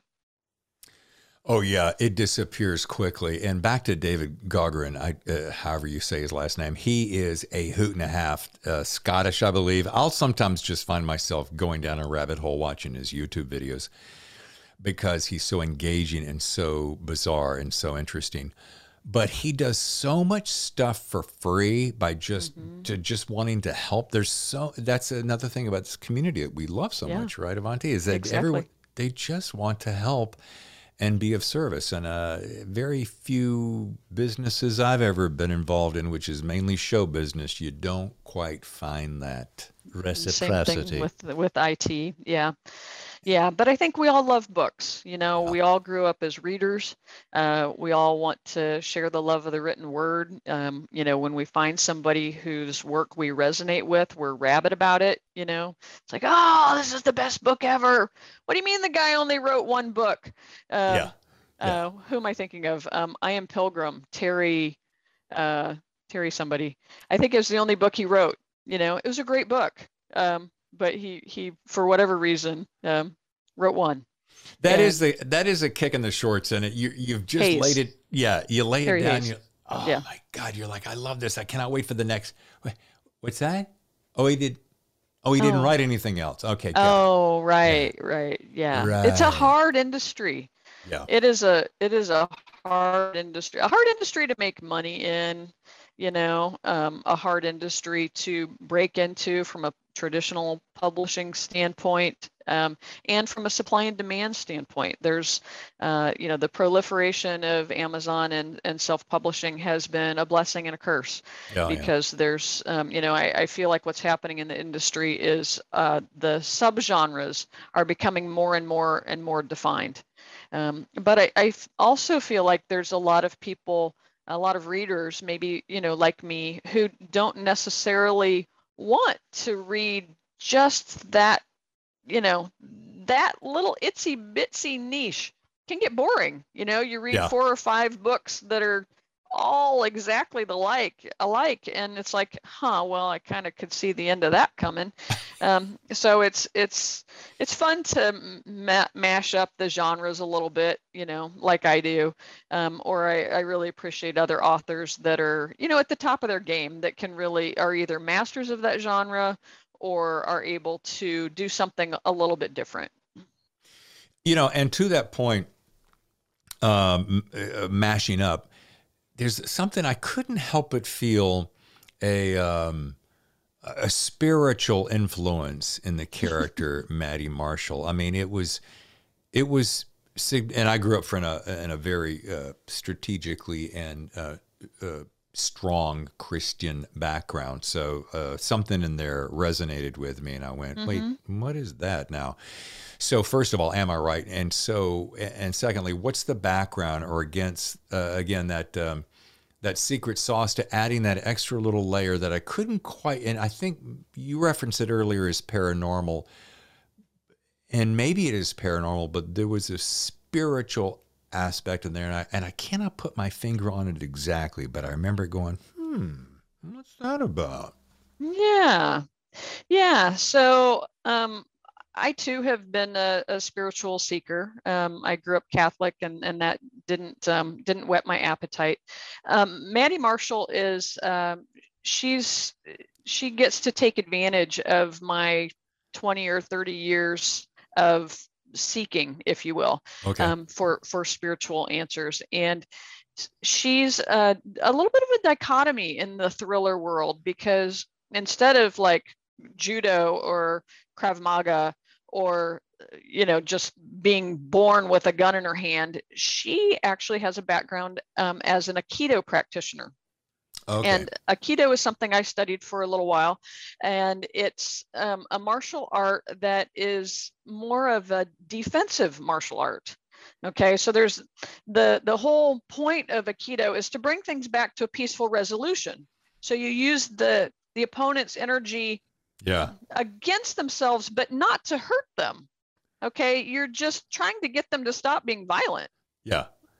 Oh yeah, it disappears quickly. And back to David Gaughran, however you say his last name, he is a hoot and a half, Scottish, I believe. I'll sometimes just find myself going down a rabbit hole watching his YouTube videos because he's so engaging and so bizarre and so interesting. But he does so much stuff for free by just wanting to help. That's another thing about this community that we love so much, right, Avanti? Is that everyone, they just want to help and be of service. And very few businesses I've ever been involved in, which is mainly show business, you don't quite find that reciprocity. Same thing with IT, yeah. Yeah, but I think we all love books. You know, we all grew up as readers. We all want to share the love of the written word. You know, when we find somebody whose work we resonate with, we're rabid about it. You know, it's like, oh, this is the best book ever. What do you mean the guy only wrote 1 book? Who am I thinking of? I Am Pilgrim, Terry somebody. I think it was the only book he wrote. You know, it was a great book. But he for whatever reason wrote 1. That is a kick in the shorts, and you've just laid it. Yeah, you lay it down. My God, you're like, I love this. I cannot wait for the next. Wait, what's that? Oh, he didn't write anything else. Okay. Oh, right. Yeah. Right. It's a hard industry. Yeah. It is a hard industry. A hard industry to make money in. You know, a hard industry to break into from a traditional publishing standpoint, and from a supply and demand standpoint. There's, you know, the proliferation of Amazon and self-publishing has been a blessing and a curse, because there's, you know, I feel like what's happening in the industry is the subgenres are becoming more and more defined. But I also feel like there's a lot of people, a lot of readers, maybe, you know, like me, who don't necessarily want to read just that, you know, that little itsy bitsy niche. Can get boring. You know, you read 4 or 5 books that are all exactly alike, and it's like, well, I kind of could see the end of that coming. So it's fun to mash up the genres a little bit, you know, like I do, or I really appreciate other authors that are, you know, at the top of their game, that can really are either masters of that genre or are able to do something a little bit different. You know, and to that point, mashing up, there's something I couldn't help but feel a spiritual influence in the character Maddie Marshall. I mean, it was, and I grew up in a very strategically and strong Christian background. So something in there resonated with me, and I went, wait, what is that now? So first of all, am I right? And secondly, what's the background, or against again that secret sauce to adding that extra little layer that I couldn't quite, and I think you referenced it earlier as paranormal, and maybe it is paranormal, but there was a spiritual aspect in there, and I cannot put my finger on it exactly, but I remember going, what's that about? Yeah. So I too have been a spiritual seeker. I grew up Catholic, and that didn't whet my appetite. Maddie Marshall is she gets to take advantage of my 20 or 30 years of seeking, if you will, for spiritual answers. And she's a little bit of a dichotomy in the thriller world, because instead of like judo or Krav Maga, or, you know, just being born with a gun in her hand, she actually has a background as an Aikido practitioner. And Aikido is something I studied for a little while, and it's a martial art that is more of a defensive martial art. Okay, so there's the whole point of Aikido is to bring things back to a peaceful resolution. So you use the opponent's energy against themselves, but not to hurt them. Okay, you're just trying to get them to stop being violent. Yeah.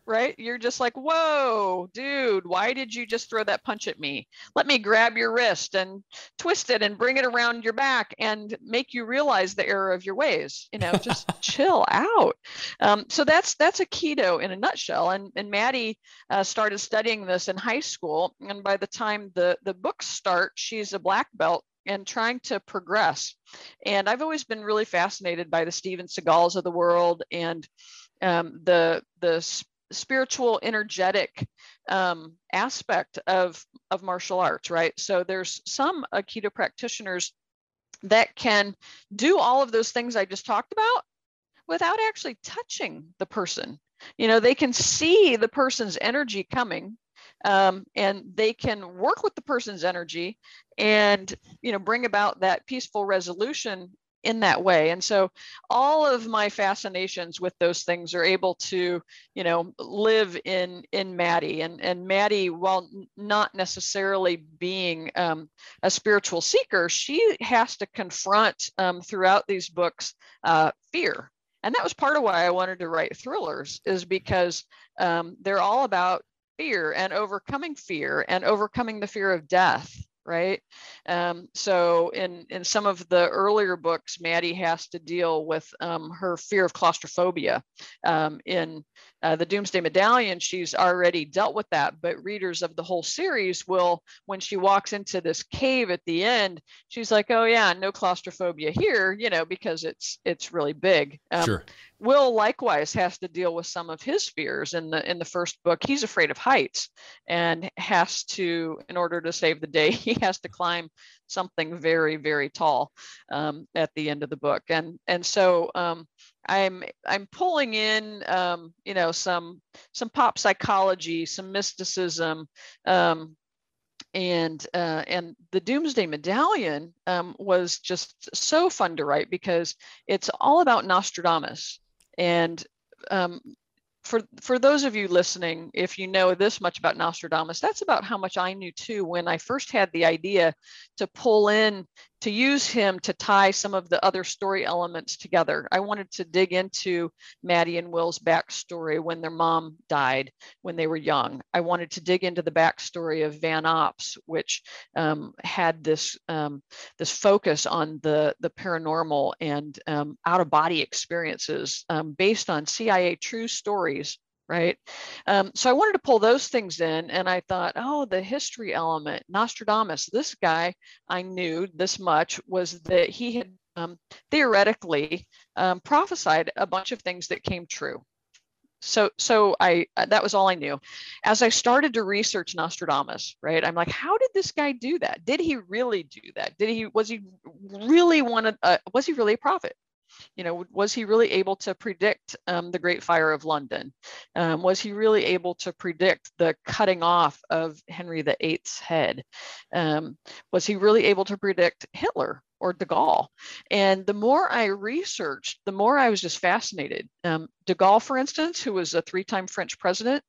right? You're just like, whoa, dude, why did you just throw that punch at me? Let me grab your wrist and twist it and bring it around your back and make you realize the error of your ways. Just chill out. So that's a keto in a nutshell. And Maddie started studying this in high school. And by the time the books start, she's a black belt and trying to progress. And I've always been really fascinated by the Steven Seagals of the world and the spiritual, energetic aspect of martial arts, right? So there's some Aikido practitioners that can do all of those things I just talked about without actually touching the person. They can see the person's energy coming, and they can work with the person's energy and bring about that peaceful resolution in that way. And so all of my fascinations with those things are able to live in Maddie. And Maddie, while not necessarily being a spiritual seeker, she has to confront throughout these books fear. And that was part of why I wanted to write thrillers, is because they're all about fear and overcoming the fear of death. Right. So in some of the earlier books, Maddie has to deal with her fear of claustrophobia. In the Doomsday Medallion, she's already dealt with that. But readers of the whole series will, when she walks into this cave at the end, she's like, oh, yeah, no claustrophobia here, because it's really big. Sure. Will likewise has to deal with some of his fears in the first book. He's afraid of heights and has to, in order to save the day, he has to climb something very, very tall at the end of the book. And so I'm pulling in some pop psychology, some mysticism, and the Doomsday Medallion was just so fun to write because it's all about Nostradamus. And for those of you listening, if you know this much about Nostradamus, that's about how much I knew too when I first had the idea to pull in, to use him to tie some of the other story elements together. I wanted to dig into Maddie and Will's backstory when their mom died when they were young. I wanted to dig into the backstory of Van Ops, which had this focus on the paranormal and out-of-body experiences based on CIA true stories. Right. So I wanted to pull those things in, and I thought, oh, the history element, Nostradamus, this guy, I knew this much, was that he had theoretically prophesied a bunch of things that came true. So that was all I knew. As I started to research Nostradamus, right, I'm like, how did this guy do that? Did he really do that? Was he really a prophet? Was he really able to predict the Great Fire of London? Was he really able to predict the cutting off of Henry VIII's head? Was he really able to predict Hitler or de Gaulle? And the more I researched, the more I was just fascinated. De Gaulle, for instance, who was a 3-time French president,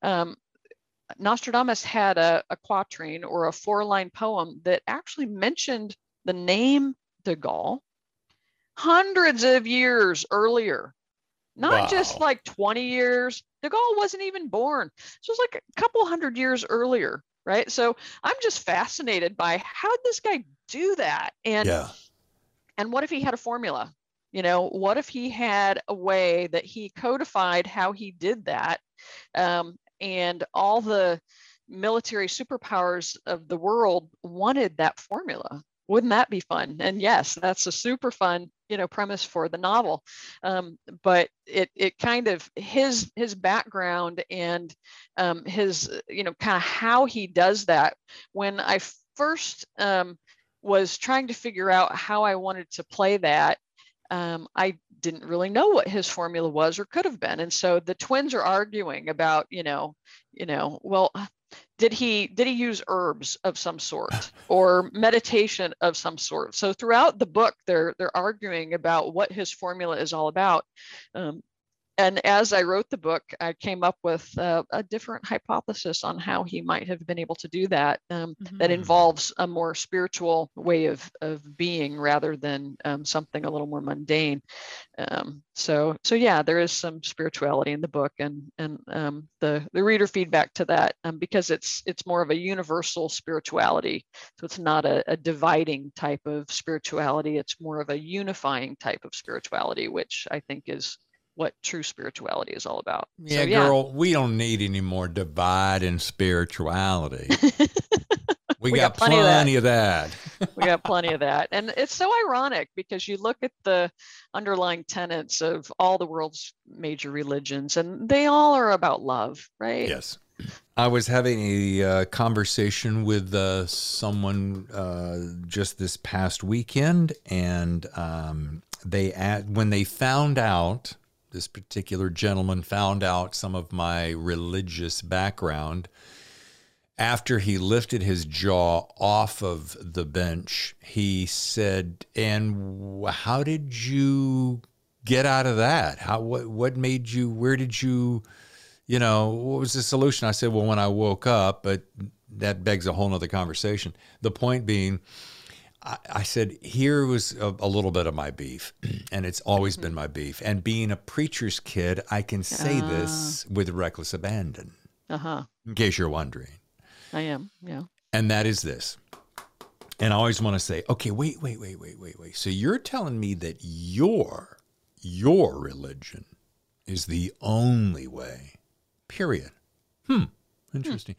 Nostradamus had a quatrain or a 4-line poem that actually mentioned the name de Gaulle hundreds of years earlier, not just like 20 years. De Gaulle wasn't even born. So it was like a couple hundred years earlier, right? So I'm just fascinated by how did this guy do that? And what if he had a formula? What if he had a way that he codified how he did that? And all the military superpowers of the world wanted that formula. Wouldn't that be fun? And yes, that's a super fun, premise for the novel. But it kind of his background and his, kind of how he does that. When I first was trying to figure out how I wanted to play that, I didn't really know what his formula was or could have been. And so the twins are arguing about, well, did he use herbs of some sort or meditation of some sort? So throughout the book, they're arguing about what his formula is all about. And as I wrote the book, I came up with a different hypothesis on how he might have been able to do that, that involves a more spiritual way of being rather than something a little more mundane. So yeah, there is some spirituality in the book, and the reader feedback to that, because it's more of a universal spirituality. So it's not a dividing type of spirituality. It's more of a unifying type of spirituality, which I think is what true spirituality is all about. Yeah, So, yeah. girl, we don't need any more divide in spirituality. We got plenty of that. We got plenty of that. And it's so ironic because you look at the underlying tenets of all the world's major religions, and they all are about love, right? Yes. I was having a conversation with someone just this past weekend, and when they found out, this particular gentleman found out some of my religious background, after he lifted his jaw off of the bench, he said, "And how did you get out of that? What made you, where did you, what was the solution?" I said, "Well, when I woke up," but that begs a whole nother conversation. The point being, I said, here was a little bit of my beef, and it's always been my beef. And being a preacher's kid, I can say this with reckless abandon, in case you're wondering. I am, yeah. And that is this. And I always want to say, okay, wait. So you're telling me that your religion is the only way, period. Interesting.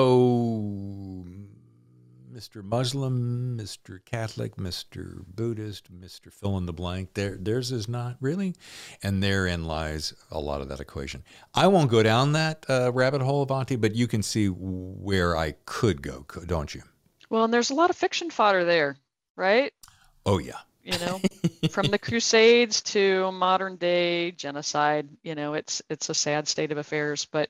So Mr. Muslim, Mr. Catholic, Mr. Buddhist, Mr. fill in the blank, theirs is not really. And therein lies a lot of that equation. I won't go down that rabbit hole, Avanti, but you can see where I could go, don't you? Well, and there's a lot of fiction fodder there, right? Oh, yeah. From the Crusades to modern day genocide, it's a sad state of affairs, but,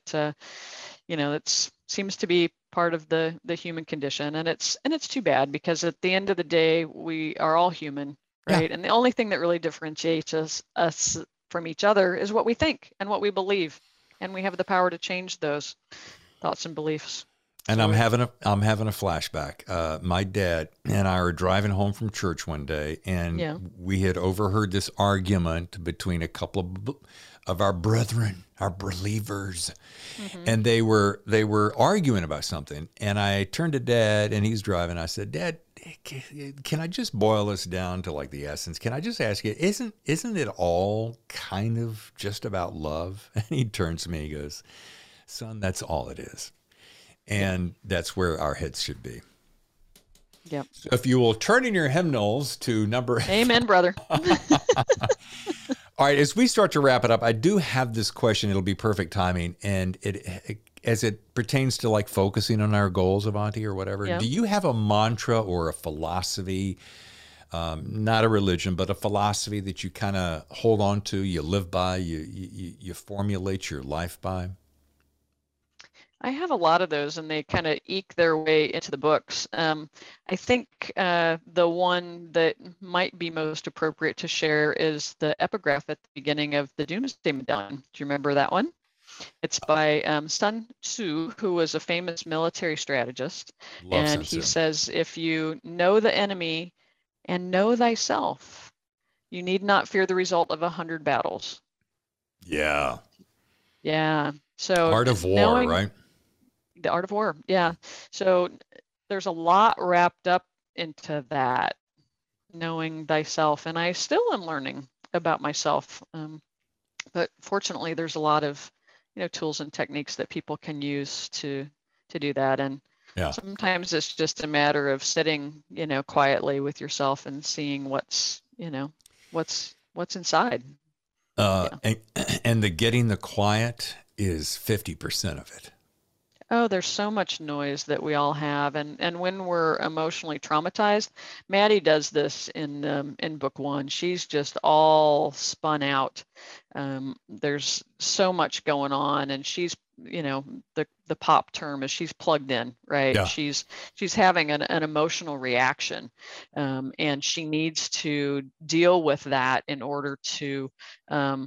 it seems to be part of the human condition, and it's too bad, because at the end of the day, we are all human, right? Yeah. And the only thing that really differentiates us from each other is what we think and what we believe, and we have the power to change those thoughts and beliefs. And I'm having a flashback. My dad and I were driving home from church one day, and we had overheard this argument between a couple of our brethren, our believers, and they were arguing about something. And I turned to Dad, and he's driving. I said, "Dad, can I just boil this down to like the essence? Can I just ask you, isn't it all kind of just about love?" And he turns to me, and he goes, "Son, that's all it is." And that's where our heads should be. Yep. So if you will turn in your hymnals to number... Amen, brother. All right, as we start to wrap it up, I do have this question. It'll be perfect timing. And as it pertains to like focusing on our goals, Avanti, or whatever, do you have a mantra or a philosophy, not a religion, but a philosophy that you kind of hold on to, you live by, you formulate your life by? I have a lot of those, and they kind of eke their way into the books. I think the one that might be most appropriate to share is the epigraph at the beginning of the Doomsday Medallion. Do you remember that one? It's by Sun Tzu, who was a famous military strategist. And he says, if you know the enemy and know thyself, you need not fear the result of 100 battles. Yeah. Yeah. So Art of War, right? The Art of War, yeah. So there's a lot wrapped up into that, knowing thyself. And I still am learning about myself. But fortunately, there's a lot of, tools and techniques that people can use to do that. And sometimes it's just a matter of sitting, quietly with yourself and seeing what's inside. And the getting the quiet is 50% of it. Oh, there's so much noise that we all have, and when we're emotionally traumatized, Maddie does this in book one. She's just all spun out. There's so much going on, and she's, the pop term is she's plugged in, right? Yeah. She's having an emotional reaction, and she needs to deal with that in order to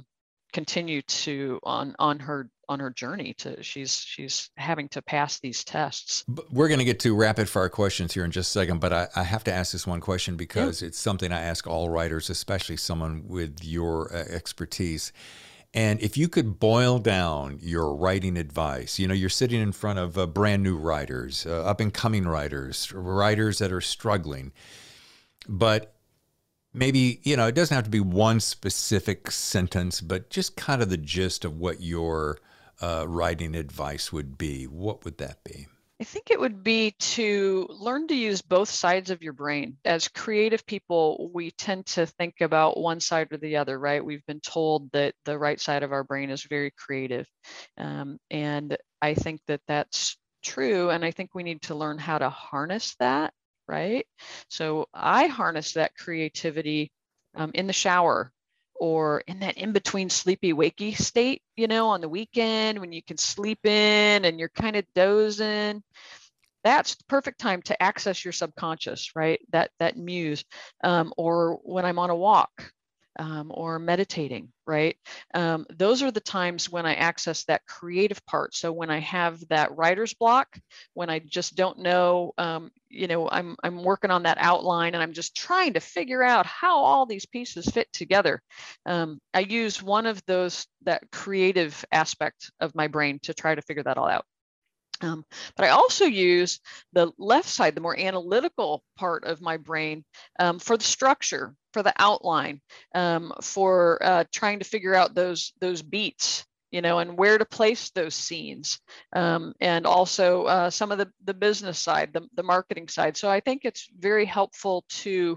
continue to on her journey to she's having to pass these tests. We're going to get to rapid fire questions here in just a second, but I have to ask this one question because it's something I ask all writers, especially someone with your expertise. And if you could boil down your writing advice, you're sitting in front of brand new writers, up and coming writers that are struggling, but maybe, it doesn't have to be one specific sentence, but just kind of the gist of what your writing advice would be. What would that be? I think it would be to learn to use both sides of your brain. As creative people, we tend to think about one side or the other, right? We've been told that the right side of our brain is very creative. And I think that that's true. And I think we need to learn how to harness that, right? So I harness that creativity in the shower, or in that in-between sleepy wakey state, on the weekend when you can sleep in and you're kind of dozing. That's the perfect time to access your subconscious, right? That muse, or when I'm on a walk, or meditating, right? Those are the times when I access that creative part. So when I have that writer's block, when I just don't know, I'm working on that outline and I'm just trying to figure out how all these pieces fit together. I use one of those, that creative aspect of my brain, to try to figure that all out. But I also use the left side, the more analytical part of my brain, for the structure, for the outline, for trying to figure out those beats, and where to place those scenes, and also some of the business side, the marketing side. So I think it's very helpful to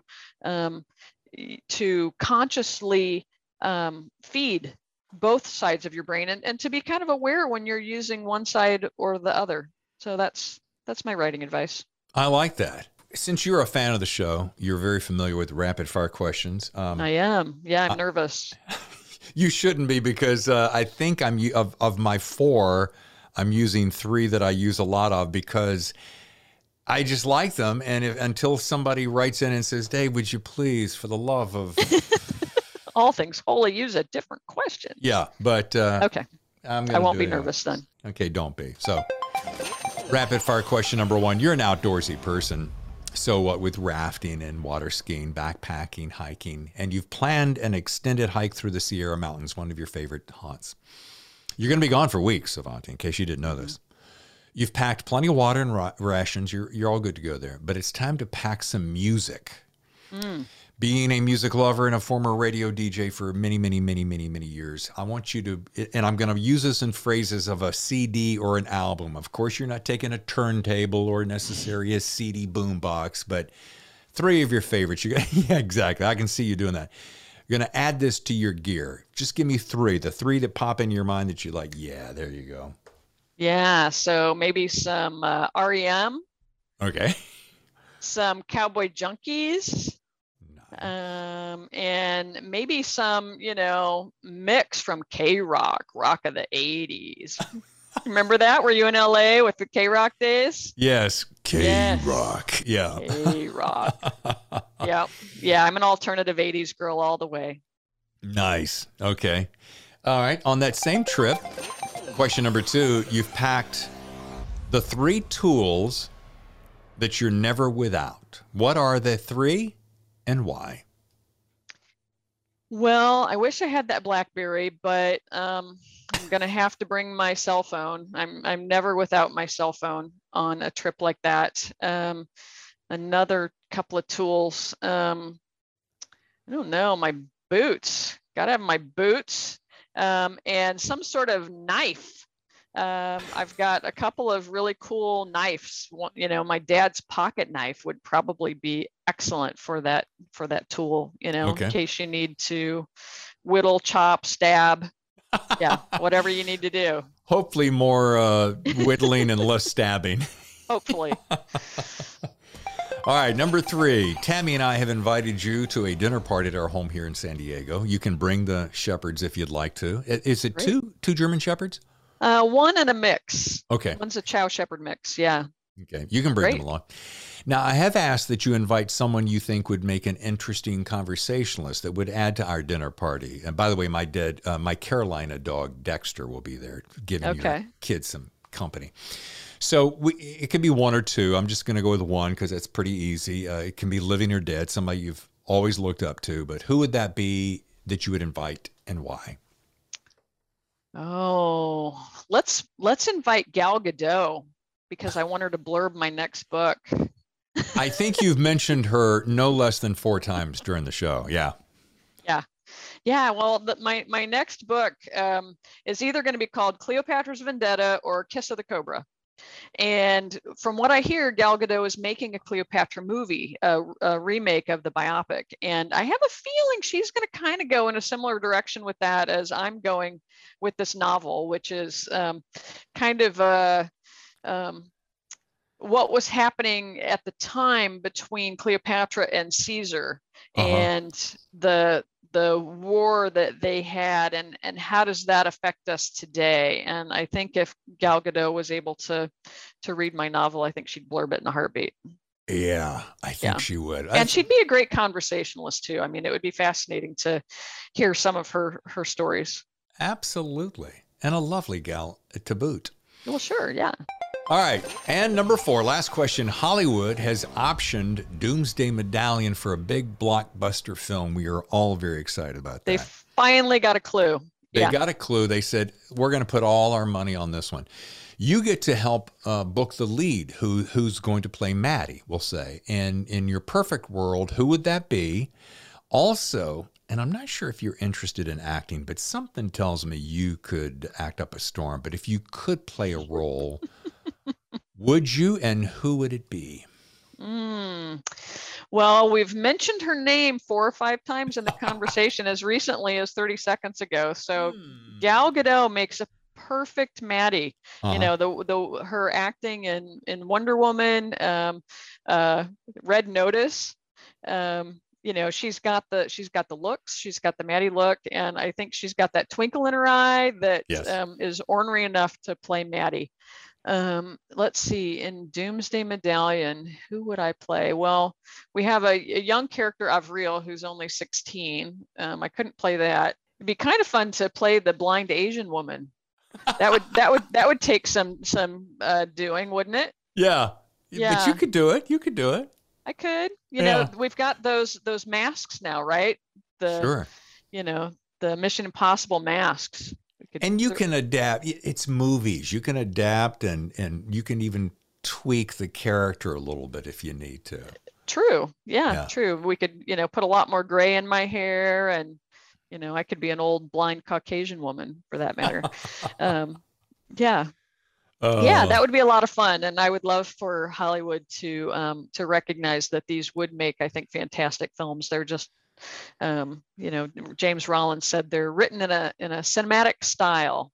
consciously feed both sides of your brain, and to be kind of aware when you're using one side or the other. So that's my writing advice. I like that. Since you're a fan of the show, you're very familiar with rapid fire questions. I am. Yeah, I'm nervous. You shouldn't be, because I think of my 4, I'm using 3 that I use a lot of because I just like them. And until somebody writes in and says, Dave, would you please, for the love of... all things holy, use a different question. Yeah, but okay, I won't be nervous then. Okay, don't be. So, rapid fire question number 1. You're an outdoorsy person. So what with rafting and water skiing, backpacking, hiking, and you've planned an extended hike through the Sierra Mountains, one of your favorite haunts. You're going to be gone for weeks, Avanti, in case you didn't know this. You've packed plenty of water and rations. You're all good to go there. But it's time to pack some music. Being a music lover and a former radio DJ for many, many, many, many, many years, I want you to, and I'm going to use this in phrases of a CD or an album. Of course, you're not taking a turntable or necessarily a CD boombox, but 3 of your favorites. Yeah, exactly. I can see you doing that. You're going to add this to your gear. Just give me 3, the 3 that pop in your mind that you like. Yeah, there you go. Yeah, so maybe some REM. Okay. Some Cowboy Junkies. And maybe some, mix from K-Rock, rock of the 80s. Remember that? Were you in LA with the K-Rock days? Yes. K-Rock. Yes. Yeah. K-Rock. Yep. Yeah, I'm an alternative 80s girl all the way. Nice. Okay. All right. On that same trip, question number 2, you've packed the 3 tools that you're never without. What are the 3? And why? Well, I wish I had that BlackBerry, but I'm going to have to bring my cell phone. I'm never without my cell phone on a trip like that. Another couple of tools. I don't know, my boots. Got to have my boots, and some sort of knife. I've got a couple of really cool knives. My dad's pocket knife would probably be excellent for that tool, okay. In case you need to whittle, chop, stab. Yeah, whatever you need to do. Hopefully more whittling and less stabbing. Hopefully. All right, number 3. Tammy and I have invited you to a dinner party at our home here in San Diego. You can bring the Shepherds if you'd like to. Is it two German Shepherds? One and a mix. Okay. One's a Chow Shepherd mix. Yeah. Okay. You can bring them along. Now, I have asked that you invite someone you think would make an interesting conversationalist that would add to our dinner party. And by the way, my Carolina dog, Dexter, will be there giving your kids some company. So it could be one or two. I'm just going to go with one because that's pretty easy. It can be living or dead, somebody you've always looked up to. But who would that be that you would invite and why? Oh, let's invite Gal Gadot because I want her to blurb my next book. I think you've mentioned her no less than 4 times during the show. Yeah. Yeah. Well, my next book is either going to be called Cleopatra's Vendetta or Kiss of the Cobra. And from what I hear, Gal Gadot is making a Cleopatra movie, a remake of the biopic. And I have a feeling she's going to kind of go in a similar direction with that as I'm going with this novel, which is kind of what was happening at the time between Cleopatra and Caesar, and the war that they had, and how does that affect us today? And I think if Gal Gadot was able to read my novel, I think she'd blurb it in a heartbeat. Yeah, I think she would. And she'd be a great conversationalist too. I mean, it would be fascinating to hear some of her stories. Absolutely. And a lovely gal to boot. Well, sure. Yeah. All right. And number 4, last question. Hollywood has optioned Doomsday Medallion for a big blockbuster film. We are all very excited about that. They finally got a clue. They got a clue. They said, we're going to put all our money on this one. You get to help book the lead, who's going to play Maddie, we'll say. And in your perfect world, who would that be? Also, and I'm not sure if you're interested in acting, but something tells me you could act up a storm. But if you could play a role, would you, and who would it be? Well, we've mentioned her name 4 or 5 times in the conversation as recently as 30 seconds ago. So Gal Gadot makes a perfect Maddie. You know, her acting in Wonder Woman, Red Notice. You know, she's got the looks, she's got the Maddie look, and I think she's got that twinkle in her eye that is ornery enough to play Maddie. Let's see, in Doomsday Medallion, who would I play? Well, we have a young character, Avril, who's only 16. I couldn't play that. It'd be kind of fun to play the blind Asian woman. That would take some doing, wouldn't it? Yeah. But you could do it. You could do it. I could. You know, we've got those masks now, right? Sure. You know, the Mission Impossible masks. And you can adapt. It's movies. You can adapt and you can even tweak the character a little bit if you need to. True. Yeah, true. We could, you know, put a lot more gray in my hair, and, you know, I could be an old blind Caucasian woman for that matter. Yeah, that would be a lot of fun. And I would love for Hollywood to recognize that these would make, I think, fantastic films. They're just, you know, James Rollins said they're written in a cinematic style.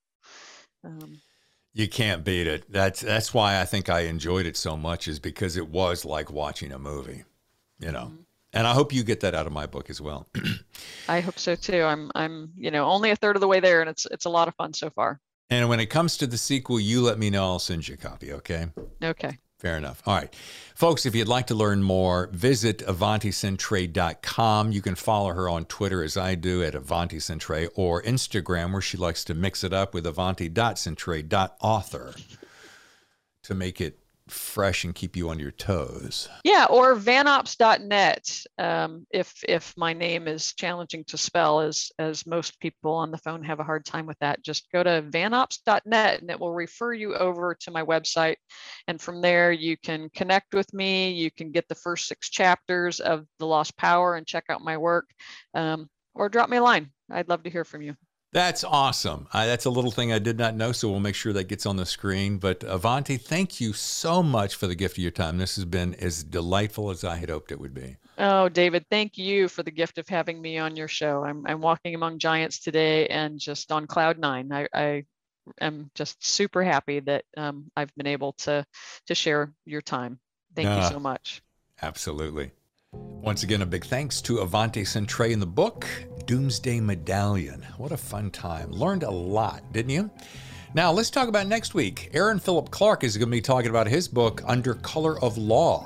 You can't beat it. That's why I think I enjoyed it so much, is because it was like watching a movie, you know. And I hope you get that out of my book as well. I hope so too. I'm, you know, only a third of the way there, and it's a lot of fun so far. And when it comes to the sequel, you let me know. I'll send you a copy, okay? Okay. Fair enough. All right. Folks, if you'd like to learn more, visit AvantiCentre.com. You can follow her on Twitter, as I do, at AvantiCentre, or Instagram, where she likes to mix it up with Avanti.Centre.author to make it fresh and keep you on your toes. Yeah, or vanops.net. If my name is challenging to spell, as most people on the phone have a hard time with that, just go to vanops.net and it will refer you over to my website. And from there, you can connect with me. You can get the first 6 chapters of The Lost Power and check out my work, or drop me a line. I'd love to hear from you. That's awesome. That's a little thing I did not know, so we'll make sure that gets on the screen. But Avanti, thank you so much for the gift of your time. This has been as delightful as I had hoped it would be. Oh, David, thank you for the gift of having me on your show. I'm walking among giants today and just on cloud 9. I am just super happy that I've been able to share your time. Thank you so much. Absolutely. Once again, a big thanks to Avanti Centre in the book, Doomsday Medallion. What a fun time. Learned a lot, didn't you? Now, let's talk about next week. Aaron Philip Clark is going to be talking about his book, Under Color of Law.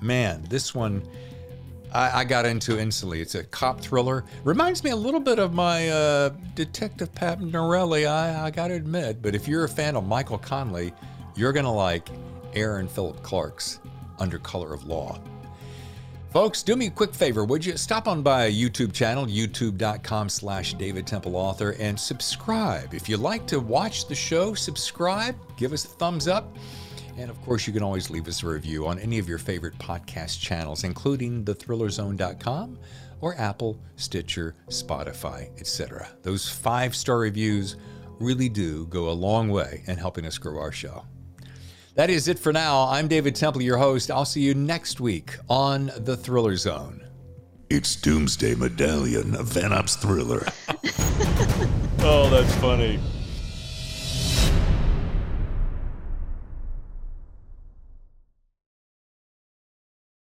man, this one I got into instantly. It's a cop thriller. Reminds me a little bit of my Detective Pat Norelli, I got to admit. But if you're a fan of Michael Connelly, you're going to like Aaron Philip Clarke's Under Color of Law. Folks, do me a quick favor, would you? Stop on by a YouTube channel, youtube.com/David Temple Author, and subscribe. If you like to watch the show, subscribe, give us a thumbs up. And of course, you can always leave us a review on any of your favorite podcast channels, including thethrillerzone.com or Apple, Stitcher, Spotify, etc. Those 5-star reviews really do go a long way in helping us grow our show. That is it for now. I'm David Temple, your host. I'll see you next week on The Thriller Zone. It's Doomsday Medallion, a Van Ops thriller. Oh, that's funny.